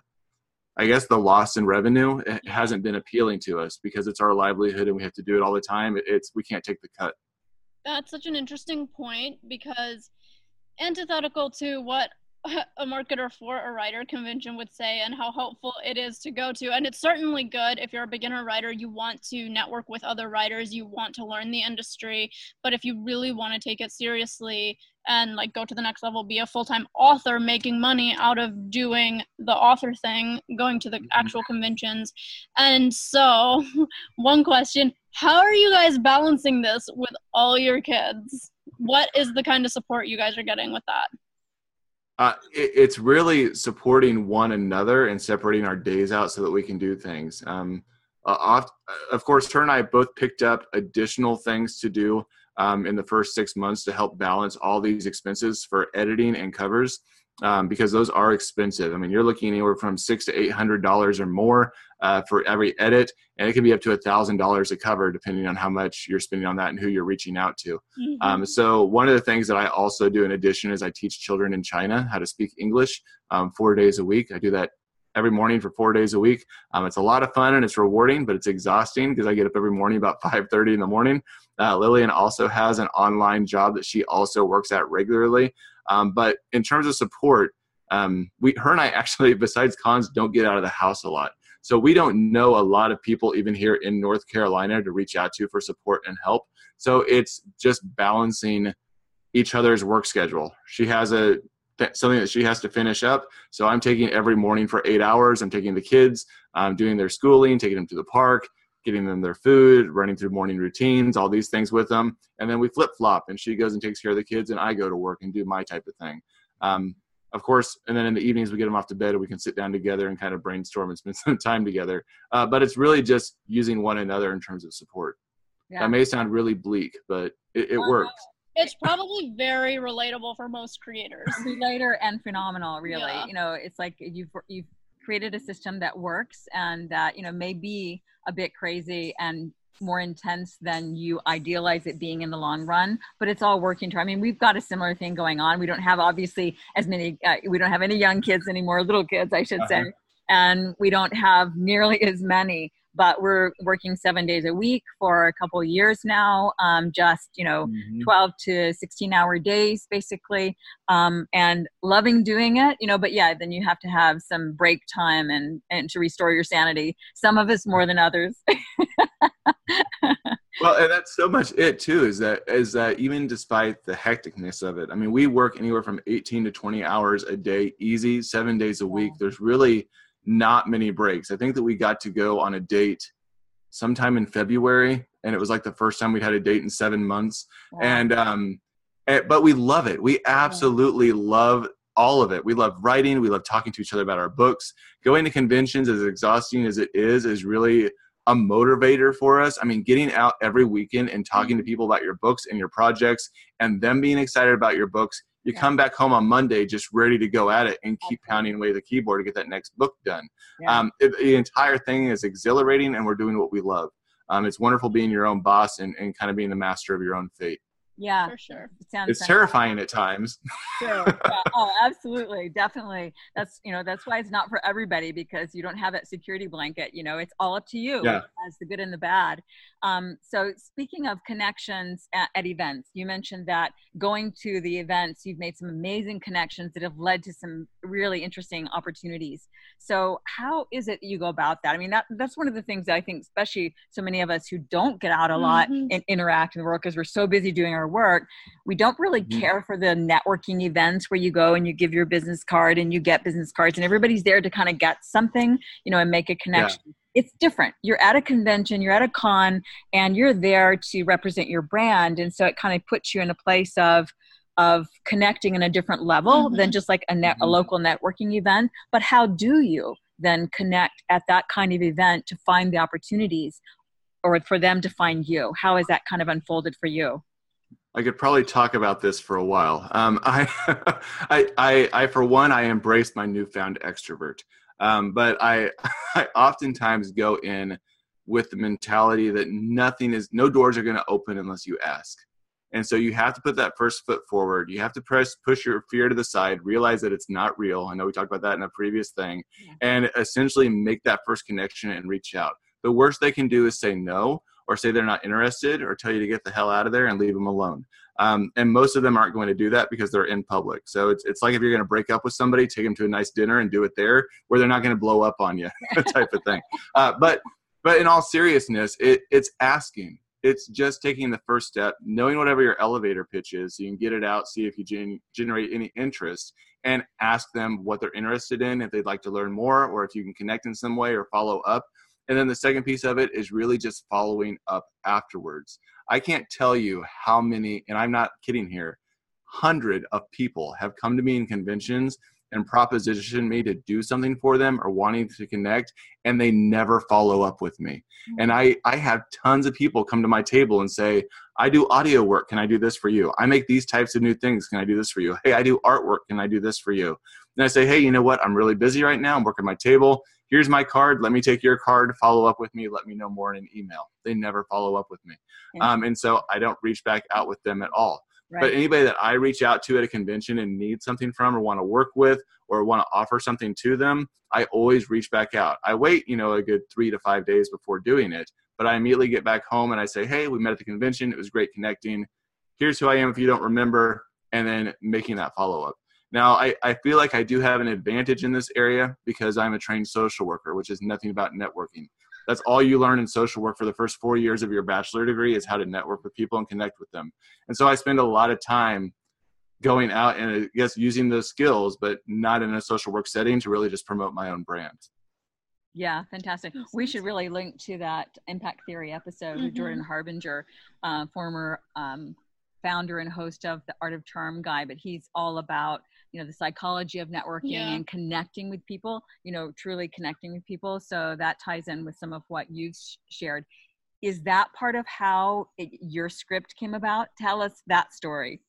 I guess, the loss in revenue, it hasn't been appealing to us because it's our livelihood and we have to do it all the time. It's, we can't take the cut. That's such an interesting point, because antithetical to what a marketer for a writer convention would say and how helpful it is to go to. And it's certainly good if you're a beginner writer, you want to network with other writers, you want to learn the industry. But if you really want to take it seriously and like go to the next level, be a full-time author, making money out of doing the author thing, going to the actual conventions. And so one question, how are you guys balancing this with all your kids? What is the kind of support you guys are getting with that? Uh, it, it's really supporting one another and separating our days out so that we can do things. Um, uh, off, of course, her and I both picked up additional things to do um, in the first six months to help balance all these expenses for editing and covers, um, because those are expensive. I mean, you're looking anywhere from six to eight hundred dollars or more uh, for every edit, and it can be up to a thousand dollars a cover depending on how much you're spending on that and who you're reaching out to. Mm-hmm. Um, so one of the things that I also do in addition is I teach children in China how to speak English um, four days a week. I do that every morning for four days a week. Um, it's a lot of fun and it's rewarding, but it's exhausting because I get up every morning about five thirty in the morning. Uh, Lillian also has an online job that she also works at regularly. Um, but in terms of support, um, we, her and I actually, besides cons, don't get out of the house a lot. So we don't know a lot of people even here in North Carolina to reach out to for support and help. So it's just balancing each other's work schedule. She has a something that she has to finish up. So I'm taking every morning for eight hours. I'm taking the kids, I'm doing their schooling, taking them to the park, getting them their food, running through morning routines, all these things with them. And then we flip flop, and she goes and takes care of the kids, and I go to work and do my type of thing. Um, of course, and then in the evenings we get them off to bed and we can sit down together and kind of brainstorm and spend some time together. Uh, but it's really just using one another in terms of support. Yeah. That may sound really bleak, but it, it works. It's probably very relatable for most creators. Relator and phenomenal, really. Yeah. You know, it's like you've you've created a system that works and that, you know, may be a bit crazy and more intense than you idealize it being in the long run, but it's all working to, I mean, we've got a similar thing going on. We don't have obviously as many, uh, we don't have any young kids anymore, little kids, I should uh-huh. say. And we don't have nearly as many, but we're working seven days a week for a couple of years now, um, just, you know, mm-hmm. twelve to sixteen hour days, basically, um, and loving doing it, you know, but yeah, then you have to have some break time and, and to restore your sanity. Some of us more than others. Well, and that's so much it too, is that, is that even despite the hecticness of it, I mean, we work anywhere from eighteen to twenty hours a day, easy, seven days a week. There's really not many breaks. I think that we got to go on a date sometime in February, and it was like the first time we'd had a date in seven months. Wow. And, um, and, but we love it. We absolutely yeah. love all of it. We love writing. We love talking to each other about our books. Going to conventions, as exhausting as it is, is really a motivator for us. I mean, getting out every weekend and talking to people about your books and your projects and them being excited about your books. You yeah. come back home on Monday just ready to go at it and keep pounding away the keyboard to get that next book done. Yeah. Um, it, the entire thing is exhilarating, and we're doing what we love. Um, it's wonderful being your own boss and, and kind of being the master of your own fate. Yeah, for sure. It sounds it's terrifying at times. Sure. Yeah. Oh, absolutely. Definitely. That's, you know, that's why it's not for everybody, because you don't have that security blanket, you know, it's all up to you. Yeah. As the good and the bad. Um, so speaking of connections at, at events, you mentioned that going to the events, you've made some amazing connections that have led to some really interesting opportunities. So how is it that you go about that? I mean, that that's one of the things that I think, especially so many of us who don't get out a lot mm-hmm. and interact in the world because we're so busy doing our work, we don't really mm-hmm. care for the networking events where you go and you give your business card and you get business cards and everybody's there to kind of get something, you know, and make a connection. Yeah. It's different. You're at a convention, you're at a con, and you're there to represent your brand. And so it kind of puts you in a place of of connecting in a different level mm-hmm. than just like a, net, a local networking event. But how do you then connect at that kind of event to find the opportunities, or for them to find you? How has that kind of unfolded for you? I could probably talk about this for a while. Um, I, I, I, I, for one, I embraced my newfound extrovert. Um, but I, I oftentimes go in with the mentality that nothing is, no doors are going to open unless you ask. And so you have to put that first foot forward. You have to press, push your fear to the side, realize that it's not real. I know we talked about that in a previous thing, yeah. and essentially make that first connection and reach out. The worst they can do is say no, or say they're not interested, or tell you to get the hell out of there and leave them alone. Um, and most of them aren't going to do that because they're in public. So it's it's like if you're going to break up with somebody, take them to a nice dinner and do it there where they're not going to blow up on you, type of thing. Uh, but but in all seriousness, it it's asking. It's just taking the first step, knowing whatever your elevator pitch is, so you can get it out, see if you gen- generate any interest, and ask them what they're interested in, if they'd like to learn more, or if you can connect in some way or follow up. And then the second piece of it is really just following up afterwards. I can't tell you how many, and I'm not kidding here, hundred of people have come to me in conventions and propositioned me to do something for them or wanting to connect, and they never follow up with me. And I, I have tons of people come to my table and say, I do audio work. Can I do this for you? I make these types of new things. Can I do this for you? Hey, I do artwork. Can I do this for you? And I say, hey, you know what? I'm really busy right now. I'm working my table. Here's my card. Let me take your card. Follow up with me. Let me know more in an email. They never follow up with me. Yeah. Um, and so I don't reach back out with them at all. Right. But anybody that I reach out to at a convention and need something from, or want to work with, or want to offer something to them, I always reach back out. I wait, you know, a good three to five days before doing it, but I immediately get back home and I say, hey, we met at the convention. It was great connecting. Here's who I am if you don't remember, and then making that follow-up. Now, I, I feel like I do have an advantage in this area because I'm a trained social worker, which is nothing about networking. That's all you learn in social work for the first four years of your bachelor degree, is how to network with people and connect with them. And so I spend a lot of time going out and, I guess, using those skills, but not in a social work setting, to really just promote my own brand. Yeah, fantastic. We should really link to that Impact Theory episode Mm-hmm. with Jordan Harbinger, uh, former um, founder and host of the Art of Charm guy, but he's all about, you know, the psychology of networking Yeah. and connecting with people, you know, truly connecting with people. So that ties in with some of what you've sh- shared. Is that part of how it, your script came about? Tell us that story.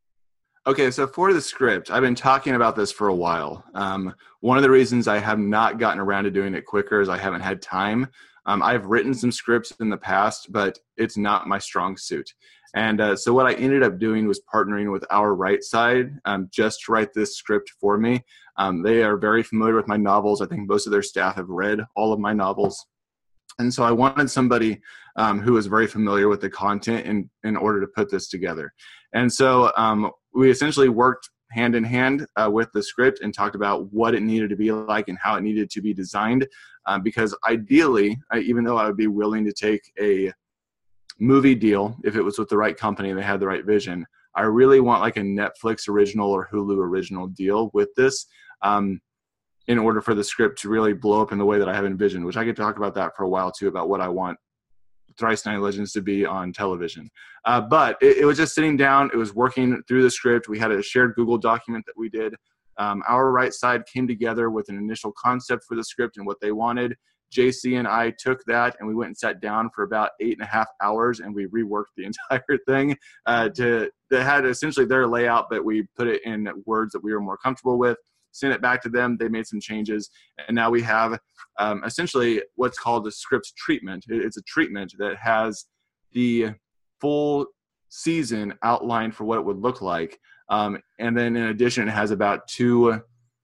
Okay, so for the script, I've been talking about this for a while. Um, one of the reasons I have not gotten around to doing it quicker is I haven't had time. Um, I've written some scripts in the past, but it's not my strong suit. And uh, so what I ended up doing was partnering with Our Right Side um, just to write this script for me. Um, they are very familiar with my novels. I think most of their staff have read all of my novels. And so I wanted somebody um, who was very familiar with the content in, in order to put this together. And so um, we essentially worked hand in hand uh, with the script and talked about what it needed to be like and how it needed to be designed. Um, because ideally, I, even though I would be willing to take a movie deal, if it was with the right company and they had the right vision, I really want like a Netflix original or Hulu original deal with this. Um, in order for the script to really blow up in the way that I have envisioned, which I could talk about that for a while too, about what I want Thrice Nine Legends to be on television. Uh, but it, it was just sitting down, it was working through the script. We had a shared Google document that we did. Um, Our Right Side came together with an initial concept for the script and what they wanted. J C and I took that and we went and sat down for about eight and a half hours and we reworked the entire thing uh, to, that had essentially their layout, but we put it in words that we were more comfortable with. Sent it back to them. They made some changes. And now we have um, essentially what's called a script treatment. It's a treatment that has the full season outlined for what it would look like. Um, and then in addition, it has about two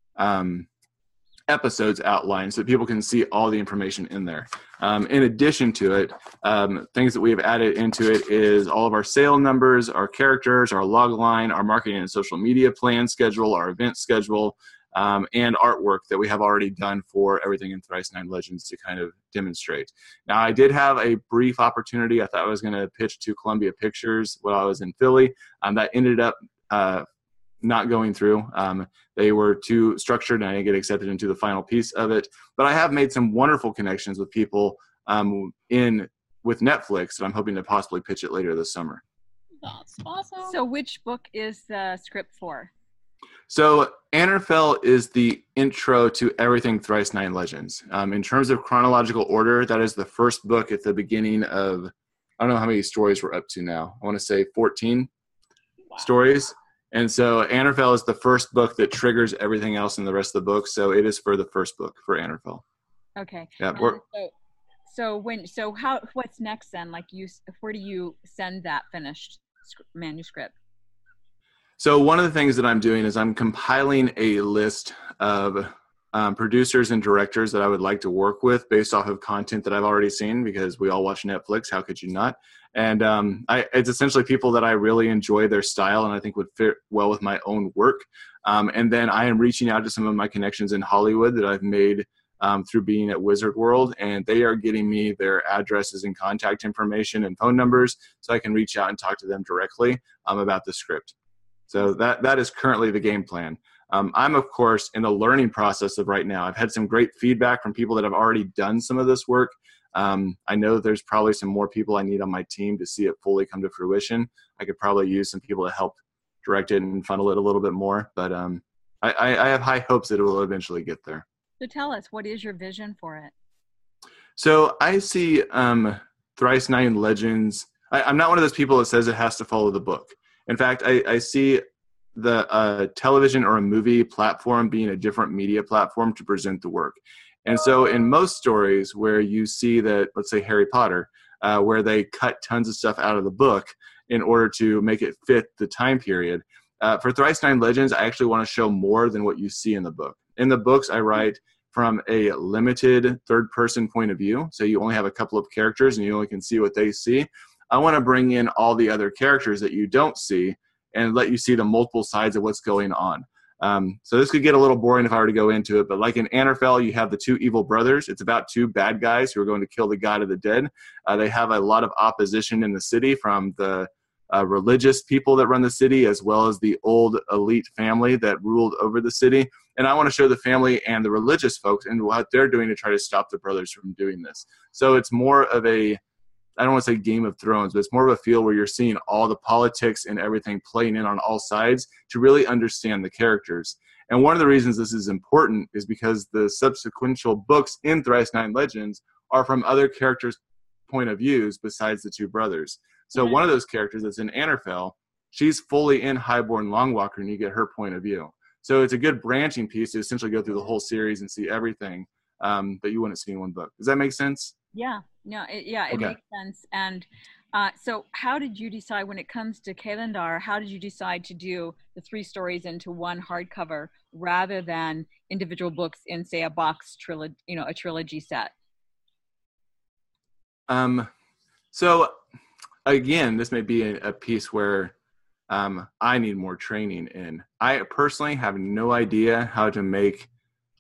um, episodes outlined so that people can see all the information in there. Um, in addition to it, um, things that we have added into it is all of our sale numbers, our characters, our log line, our marketing and social media plan schedule, our event schedule, Um, and artwork that we have already done for everything in Thrice Nine Legends to kind of demonstrate. Now, I did have a brief opportunity. I thought I was going to pitch to Columbia Pictures while I was in Philly. Um, that ended up uh, not going through. Um, they were too structured, and I didn't get accepted into the final piece of it. But I have made some wonderful connections with people um, in with Netflix that I'm hoping to possibly pitch it later this summer. That's awesome. So which book is the script for? So Anarfell is the intro to everything Thrice Nine Legends. Um, in terms of chronological order, that is the first book at the beginning of, I don't know how many stories we're up to now. I want to say fourteen wow. stories. And so Anarfell is the first book that triggers everything else in the rest of the book. So it is for the first book for Anarfell. Okay. Yeah. Uh, so, so when, so how, what's next then? Like you, where do you send that finished manuscript? So one of the things that I'm doing is I'm compiling a list of um, producers and directors that I would like to work with based off of content that I've already seen, because we all watch Netflix. How could you not? And um, I, it's essentially people that I really enjoy their style and I think would fit well with my own work. Um, and then I am reaching out to some of my connections in Hollywood that I've made um, through being at Wizard World, and they are getting me their addresses and contact information and phone numbers so I can reach out and talk to them directly um, about the script. So that that is currently the game plan. Um, I'm, of course, in the learning process of right now. I've had some great feedback from people that have already done some of this work. Um, I know there's probably some more people I need on my team to see it fully come to fruition. I could probably use some people to help direct it and funnel it a little bit more. But um, I, I, I have high hopes that it will eventually get there. So tell us, what is your vision for it? So I see um, Thrice Nine Legends. I, I'm not one of those people that says it has to follow the book. In fact, I, I see the uh, television or a movie platform being a different media platform to present the work. And so in most stories where you see that, let's say Harry Potter, uh, where they cut tons of stuff out of the book in order to make it fit the time period, uh, for Thrice Nine Legends, I actually want to show more than what you see in the book. In the books, I write from a limited third-person point of view, so you only have a couple of characters and you only can see what they see. I want to bring in all the other characters that you don't see and let you see the multiple sides of what's going on. Um, so this could get a little boring if I were to go into it, but like in Anarfell, you have the two evil brothers. It's about two bad guys who are going to kill the god of the dead. Uh, they have a lot of opposition in the city from the uh, religious people that run the city, as well as the old elite family that ruled over the city. And I want to show the family and the religious folks and what they're doing to try to stop the brothers from doing this. So it's more of a, I don't want to say Game of Thrones, but it's more of a feel where you're seeing all the politics and everything playing in on all sides to really understand the characters. And one of the reasons this is important is because the subsequential books in Thrice Nine Legends are from other characters' point of views besides the two brothers. So mm-hmm. one of those characters that's in Anarfell, she's fully in Highborn Longwalker, and you get her point of view. So it's a good branching piece to essentially go through the whole series and see everything um, that you wouldn't see in one book. Does that make sense? Yeah, no, it, yeah, it okay. makes sense. And uh, so how did you decide when it comes to Kalandar, how did you decide to do the three stories into one hardcover rather than individual books in, say, a box trilogy, you know, a trilogy set? Um, so again, this may be a, a piece where um, I need more training in. I personally have no idea how to make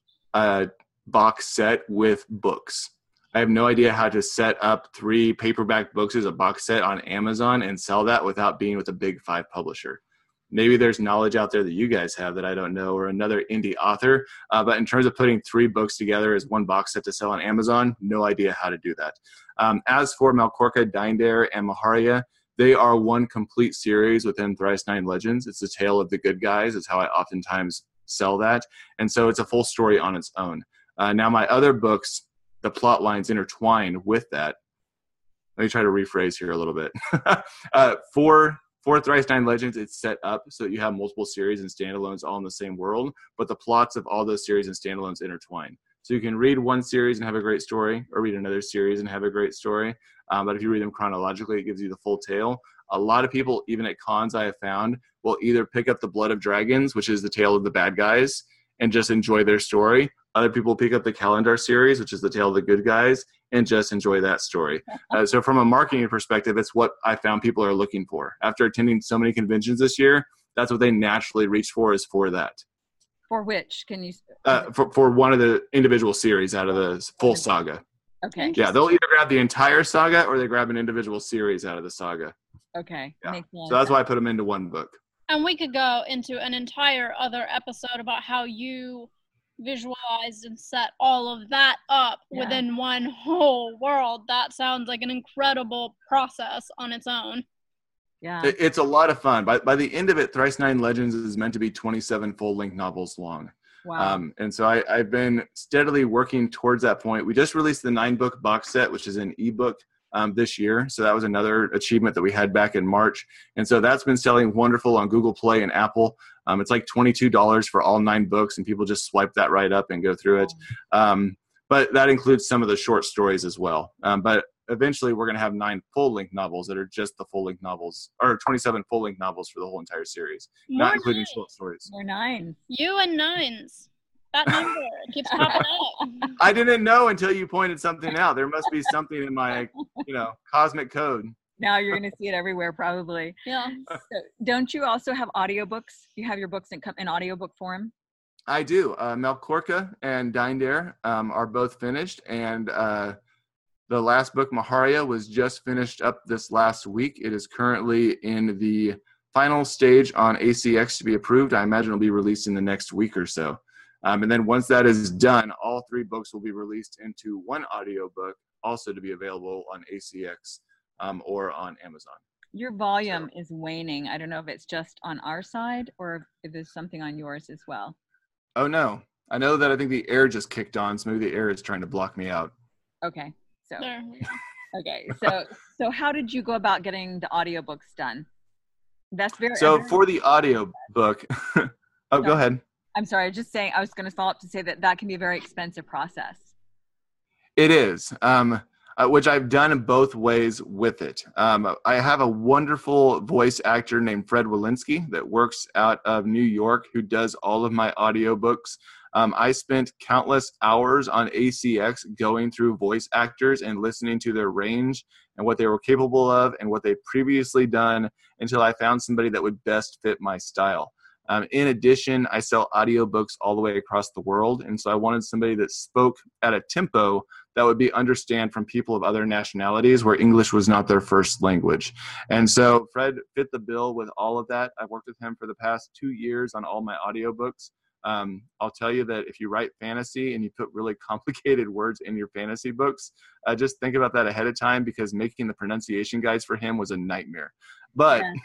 a box set with books. I have no idea how to set up three paperback books as a box set on Amazon and sell that without being with a big five publisher. Maybe there's knowledge out there that you guys have that I don't know, or another indie author. Uh, but in terms of putting three books together as one box set to sell on Amazon, no idea how to do that. Um, as for Malkorka, Dindare, and Maharia, they are one complete series within Thrice Nine Legends. It's the tale of the good guys. It's how I oftentimes sell that. And so it's a full story on its own. Uh, now, my other books, the plot lines intertwine with that. Let me try to rephrase here a little bit. uh, for for Thrice Nine Legends, it's set up so that you have multiple series and standalones all in the same world, but the plots of all those series and standalones intertwine. So you can read one series and have a great story, or read another series and have a great story. Um, but if you read them chronologically, it gives you the full tale. A lot of people, even at cons I have found, will either pick up the Blood of Dragons, which is the tale of the bad guys, and just enjoy their story. Other people pick up the Kalandar series, which is the tale of the good guys, and just enjoy that story. Uh, so from a marketing perspective, it's what I found people are looking for. After attending so many conventions this year, that's what they naturally reach for, is for that. For which? Can you? Uh, for, for one of the individual series out of the full saga. Okay. Yeah, they'll either grab the entire saga or they grab an individual series out of the saga. Okay. Yeah. Makes sense. So that's why I put them into one book. And we could go into an entire other episode about how you visualized and set all of that up yeah. within one whole world. That sounds like an incredible process on its own. Yeah, it, it's a lot of fun. By by the end of it, Thrice Nine Legends is meant to be twenty-seven full-length novels long. Wow. Um, and so I, I've been steadily working towards that point. We just released the nine-book box set, which is an ebook um, this year. So that was another achievement that we had back in March. And so that's been selling wonderful on Google Play and Apple. Um, it's like twenty-two dollars for all nine books, and people just swipe that right up and go through it. Um, but that includes some of the short stories as well. Um, but eventually we're going to have nine full-length novels that are just the full-length novels, or twenty-seven full-length novels for the whole entire series, More not including nines. short stories. More nine. You and nines. That number keeps popping up. I didn't know until you pointed something out. There must be something in my, you know, cosmic code. Now you're going to see it everywhere, probably. Yeah. So don't you also have audiobooks? You have your books in, in audiobook form? I do. Uh, Malkorka and Dindare um, are both finished, and uh, the last book, Maharia, was just finished up this last week. It is currently in the final stage on A C X to be approved. I imagine it'll be released in the next week or so. Um, and then once that is done, all three books will be released into one audiobook, also to be available on A C X um, or on Amazon. Your volume so. is waning. I don't know if it's just on our side or if there's something on yours as well. Oh, no. I know that I think the air just kicked on, so maybe the air is trying to block me out. Okay. So, there. okay. So, so how did you go about getting the audiobooks done? That's very. So for the audio book, oh, no. Go ahead. I'm sorry, just saying, I was going to follow up to say that that can be a very expensive process. It is, um, uh, which I've done in both ways with it. Um, I have a wonderful voice actor named Fred Walensky that works out of New York who does all of my audiobooks. Um, I spent countless hours on A C X going through voice actors and listening to their range and what they were capable of and what they'd previously done until I found somebody that would best fit my style. Um, in addition, I sell audiobooks all the way across the world. And so I wanted somebody that spoke at a tempo that would be understand from people of other nationalities where English was not their first language. And so Fred fit the bill with all of that. I've worked with him for the past two years on all my audiobooks. Um, I'll tell you that if you write fantasy and you put really complicated words in your fantasy books, uh, just think about that ahead of time, because making the pronunciation guides for him was a nightmare. But yeah.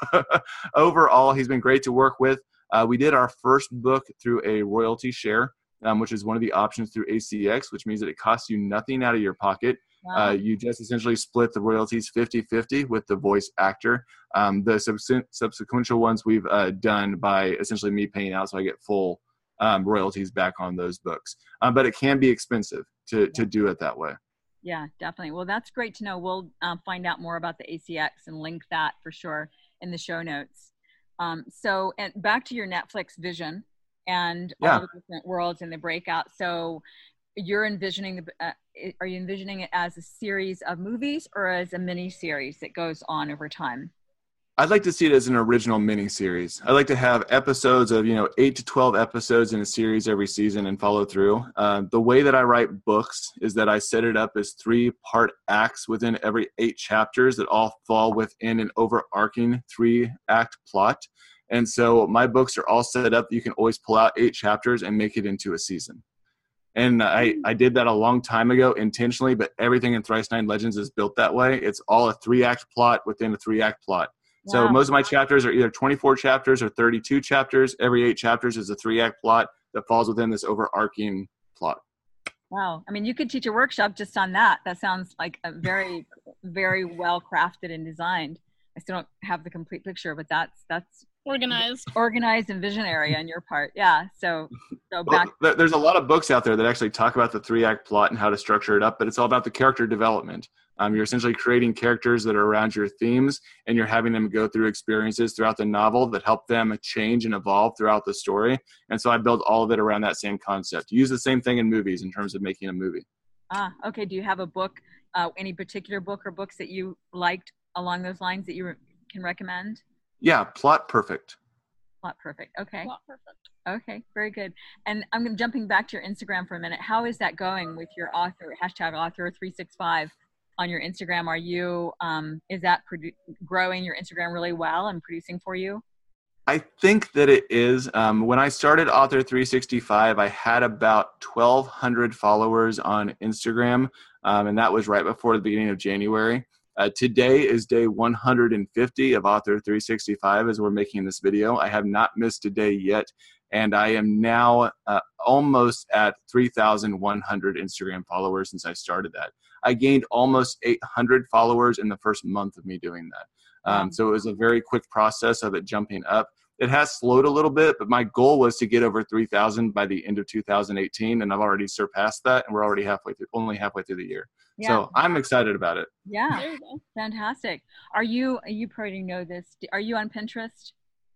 Overall, he's been great to work with. Uh, we did our first book through a royalty share, um, which is one of the options through A C X, which means that it costs you nothing out of your pocket. Wow. Uh, you just essentially split the royalties fifty-fifty with the voice actor. Um, the subs- subsequent ones we've uh, done by essentially me paying out, so I get full um, royalties back on those books. Um, but it can be expensive to, to do it that way. Yeah, definitely. Well, that's great to know. We'll um, find out more about the A C X and link that for sure in the show notes. Um, so, and back to your Netflix vision and yeah. all the different worlds and the breakout. So you're envisioning, the, uh, are you envisioning it as a series of movies or as a mini series that goes on over time? I'd like to see it as an original mini series. I like to have episodes of, you know, eight to twelve episodes in a series every season and follow through. Uh, the way that I write books is that I set it up as three part acts within every eight chapters that all fall within an overarching three act plot. And so my books are all set up. You can always pull out eight chapters and make it into a season. And I, I did that a long time ago intentionally, but everything in Thrice Nine Legends is built that way. It's all a three act plot within a three act plot. Wow. So most of my chapters are either twenty-four chapters or thirty-two chapters. Every eight chapters is a three-act plot that falls within this overarching plot. Wow. I mean, you could teach a workshop just on that. That sounds like a very, very well crafted and designed. I still don't have the complete picture, but that's that's organized, organized and visionary on your part. Yeah. So, so well, back. There's a lot of books out there that actually talk about the three-act plot and how to structure it up, but it's all about the character development. Um, you're essentially creating characters that are around your themes, and you're having them go through experiences throughout the novel that help them change and evolve throughout the story. And so I build all of it around that same concept. Use the same thing in movies in terms of making a movie. Ah, okay. Do you have a book, uh, any particular book or books that you liked along those lines that you re- can recommend? Yeah, Plot Perfect. Plot Perfect. Okay. Plot Perfect. Okay, very good. And I'm going jumping back to your Instagram for a minute. How is that going with your author, hashtag author three sixty-five? On your Instagram? Are you, um, is that produ- growing your Instagram really well and producing for you? I think that it is. Um, when I started Author three sixty-five, I had about twelve hundred followers on Instagram, um, and that was right before the beginning of January. Uh, today is day one hundred fifty of Author three sixty-five as we're making this video. I have not missed a day yet, and I am now uh, almost at three thousand one hundred Instagram followers since I started that. I gained almost eight hundred followers in the first month of me doing that. Um, so it was a very quick process of it jumping up. It has slowed a little bit, but my goal was to get over three thousand by the end of two thousand eighteen, and I've already surpassed that, and we're already halfway through, only halfway through the year. Yeah. So I'm excited about it. Yeah, fantastic. Are you, you probably know this, are you on Pinterest?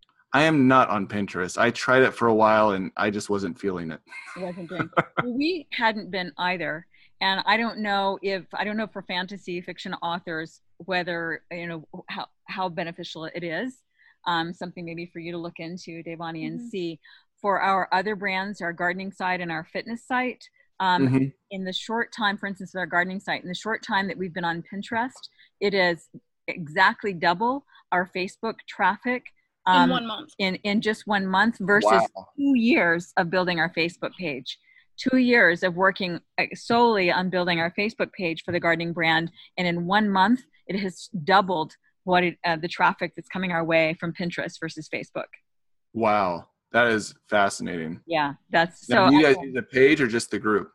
I am not on Pinterest. I tried it for a while, and I just wasn't feeling it. It wasn't doing. We hadn't been either. And I don't know if, I don't know for fantasy fiction authors, whether, you know, how, how beneficial it is. Um, something maybe for you to look into, Devani, and mm-hmm. see. For our other brands, our gardening site and our fitness site, um, mm-hmm. in the short time, for instance, with our gardening site, in the short time that we've been on Pinterest, it is exactly double our Facebook traffic. Um, in one month. In, in just one month versus wow. two years of building our Facebook page. Two years of working solely on building our Facebook page for the gardening brand. And in one month, it has doubled what it, uh, the traffic that's coming our way from Pinterest versus Facebook. Wow. That is fascinating. Yeah, that's now, so. Do you guys use the page or just the group?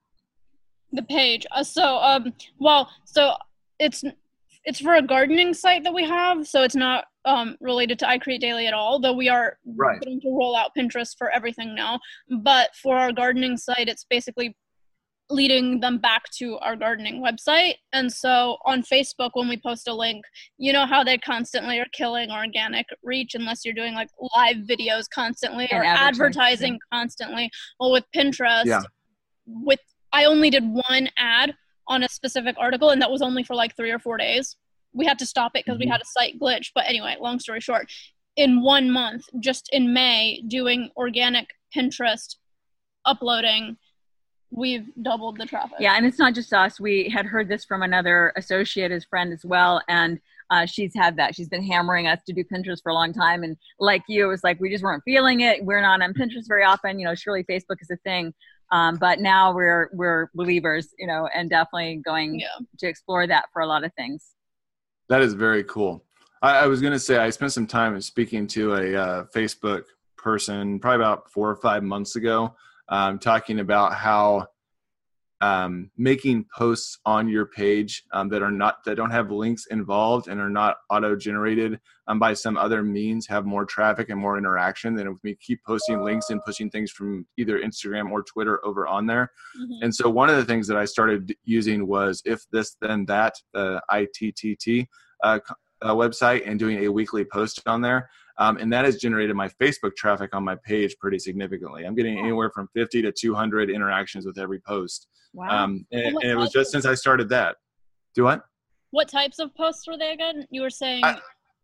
The page. Uh, so, um, well, so it's it's for a gardening site that we have, so it's not um, related to I Create Daily at all, though we are right. going to roll out Pinterest for everything now. But for our gardening site, it's basically leading them back to our gardening website. And so on Facebook, when we post a link, you know how they constantly are killing organic reach unless you're doing like live videos constantly and or advertising, advertising constantly. Well, with Pinterest, yeah. with I only did one ad on a specific article, and that was only for like three or four days. We had to stop it because mm-hmm. we had a site glitch. But anyway, long story short, in one month, just in May, doing organic Pinterest uploading, we've doubled the traffic. Yeah, and it's not just us. We had heard this from another associate, his friend as well, and uh, she's had that. She's been hammering us to do Pinterest for a long time, and like you, it was like we just weren't feeling it. We're not on Pinterest very often. You know, surely Facebook is a thing, um, but now we're we're believers, you know, and definitely going Yeah. to explore that for a lot of things. That is very cool. I, I was going to say, I spent some time speaking to a uh, Facebook person probably about four or five months ago, um, talking about how um, making posts on your page um, that are not, that don't have links involved and are not auto-generated um, by some other means have more traffic and more interaction than if we keep posting links and pushing things from either Instagram or Twitter over on there. Mm-hmm. And so one of the things that I started using was If This Then That, the I T T T uh, uh, website, and doing a weekly post on there. Um, and that has generated my Facebook traffic on my page pretty significantly. I'm getting anywhere from fifty to two hundred interactions with every post. Wow. Um, and, What and it was types just of- since I started that. Do what? What types of posts were they again? You were saying I-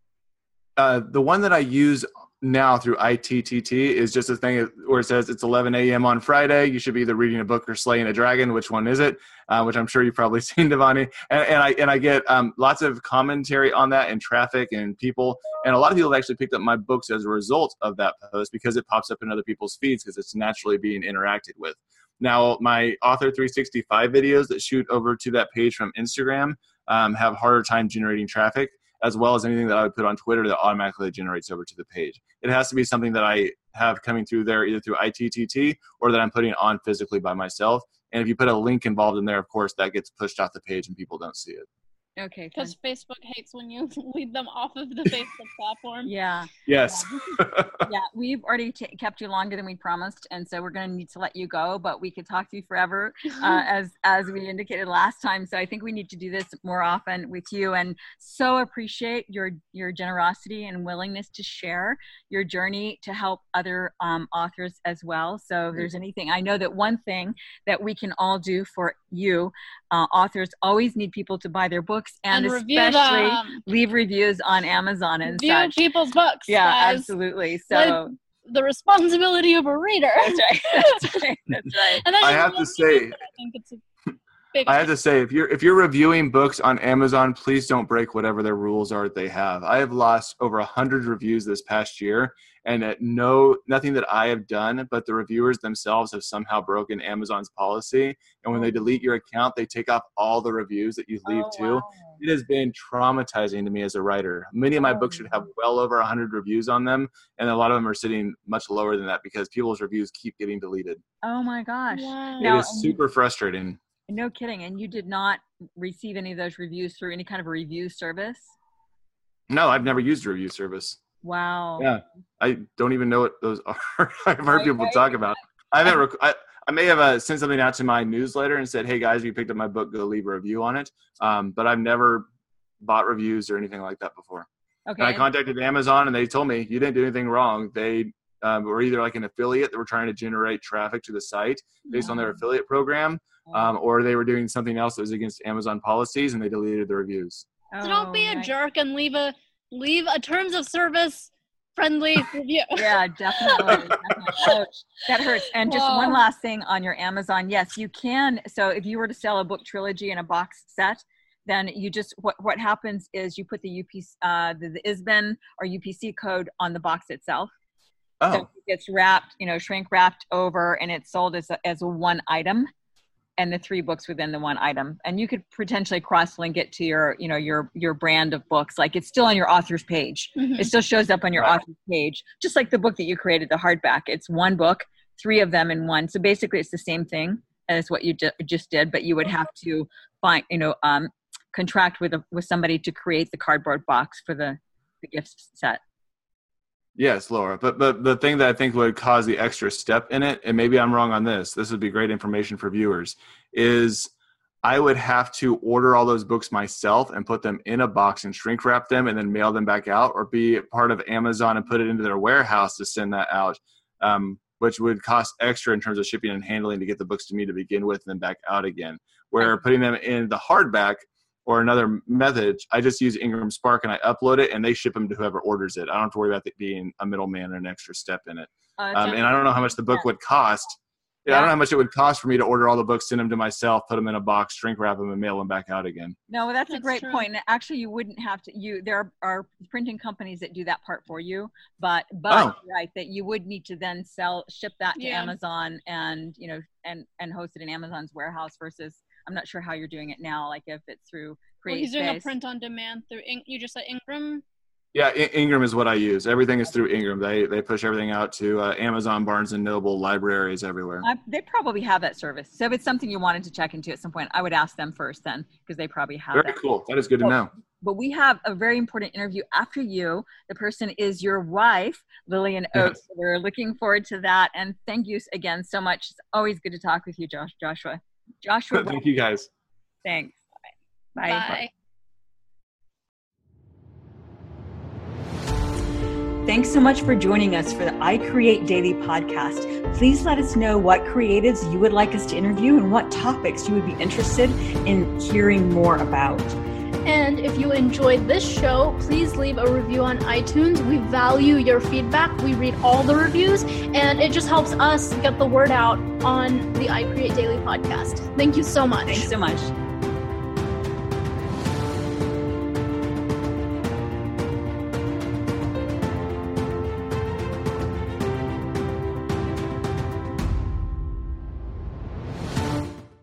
Uh, the one that I use now through I T T T is just a thing where it says it's eleven a.m. on Friday. You should be either reading a book or slaying a dragon. Which one is it? Uh, which I'm sure you've probably seen, Devani. And, and I and I get um, lots of commentary on that and traffic and people. And a lot of people have actually picked up my books as a result of that post because it pops up in other people's feeds because it's naturally being interacted with. Now, my Author three sixty-five videos that shoot over to that page from Instagram um, have harder time generating traffic, as well as anything that I would put on Twitter that automatically generates over to the page. It has to be something that I have coming through there either through I T T T or that I'm putting on physically by myself. And if you put a link involved in there, of course, that gets pushed off the page and people don't see it. Okay. because Facebook hates when you lead them off of the Facebook platform. Yeah. Yes. Yeah, we've already t- kept you longer than we promised, and so we're going to need to let you go. But we could talk to you forever, uh, as as we indicated last time. So I think we need to do this more often with you, and so appreciate your your generosity and willingness to share your journey to help other um, authors as well. So if there's anything, I know that one thing that we can all do for you, uh, authors always need people to buy their books, and, And review especially them. leave reviews on Amazon and Review such. people's books. Yeah, guys. absolutely. So. Like, the responsibility of a reader. That's right. That's right. That's right. And then I you have to love say- it. I think it's a big I have to say, if you're if you're reviewing books on Amazon, please don't break whatever their rules are that they have. I have lost over a hundred reviews this past year, and at no nothing that I have done, but the reviewers themselves have somehow broken Amazon's policy. And when they delete your account, they take off all the reviews that you leave Oh, too. wow. It has been traumatizing to me as a writer. Many of my Oh, books should have well over one hundred reviews on them, and a lot of them are sitting much lower than that because people's reviews keep getting deleted. Oh my gosh. Wow. Now- it is super frustrating. No kidding. And you did not receive any of those reviews through any kind of a review service? No, I've never used a review service. Wow. Yeah, I don't even know what those are. I've heard Right, people right. talk about it. I haven't. Rec- I, I may have uh, sent something out to my newsletter and said, "Hey guys, you picked up my book. Go leave a review on it." Um, but I've never bought reviews or anything like that before. Okay. And I contacted Amazon, and they told me you didn't do anything wrong. They um, were either like an affiliate that were trying to generate traffic to the site based on their affiliate program, um, or they were doing something else that was against Amazon policies, and they deleted the reviews. So don't be Oh, a right. jerk and leave a leave a terms of service friendly review. Yeah, definitely. definitely. Ouch. That hurts. And just Wow. one last thing on your Amazon. Yes, you can. So if you were to sell a book trilogy in a box set, then you just, what, what happens is you put the U P C, uh, the, the I S B N or U P C code on the box itself. So Oh, it gets wrapped, you know, shrink wrapped over, and it's sold as a, as a one item, and the three books within the one item. And you could potentially cross link it to your, you know, your, your brand of books. Like it's still on your author's page. Mhm. It still shows up on your Right. author's page, just like the book that you created, the hardback. It's one book, three of them in one. So basically it's the same thing as what you ju- just did, but you would have to find, you know, um, contract with a, with somebody to create the cardboard box for the, the gift set. yes, Laura. But but the thing that I think would cause the extra step in it, and maybe I'm wrong on this, this would be great information for viewers, is I would have to order all those books myself and put them in a box and shrink wrap them and then mail them back out, or be part of Amazon and put it into their warehouse to send that out, um, which would cost extra in terms of shipping and handling to get the books to me to begin with and then back out again. Where putting them in the hardback, or another method, I just use Ingram Spark and I upload it and they ship them to whoever orders it. I don't have to worry about it being a middleman or an extra step in it. Uh, um, and I don't know how much the book yeah. would cost. Yeah, yeah, I don't know how much it would cost for me to order all the books, send them to myself, put them in a box, shrink wrap them, and mail them back out again. No, well, that's, that's a great true. point. And actually, you wouldn't have to. You there are, are printing companies that do that part for you, but but oh. right that you would need to then sell ship that to yeah. Amazon and you know and and host it in Amazon's warehouse versus I'm not sure how you're doing it now. Like if it's through Create well, he's doing Space. a print on demand through. In- you just said Ingram. Yeah, I- Ingram is what I use. Everything is through Ingram. They they push everything out to uh, Amazon, Barnes and Noble, libraries everywhere. I, they probably have that service. So if it's something you wanted to check into at some point, I would ask them first then because they probably have Very that. cool. That is good to but, know. But we have a very important interview after you. The person is your wife, Lillian Oates. Yes. We're looking forward to that. And thank you again so much. It's always good to talk with you, Josh, Joshua. Joshua. Thank you, guys. Thanks. Bye. Bye. Bye. Thanks so much for joining us for the I Create Daily podcast. Please let us know what creatives you would like us to interview and what topics you would be interested in hearing more about. And if you enjoyed this show, please leave a review on iTunes. We value your feedback. We read all the reviews, and it just helps us get the word out on the I Create Daily podcast. Thank you so much. Thanks so much.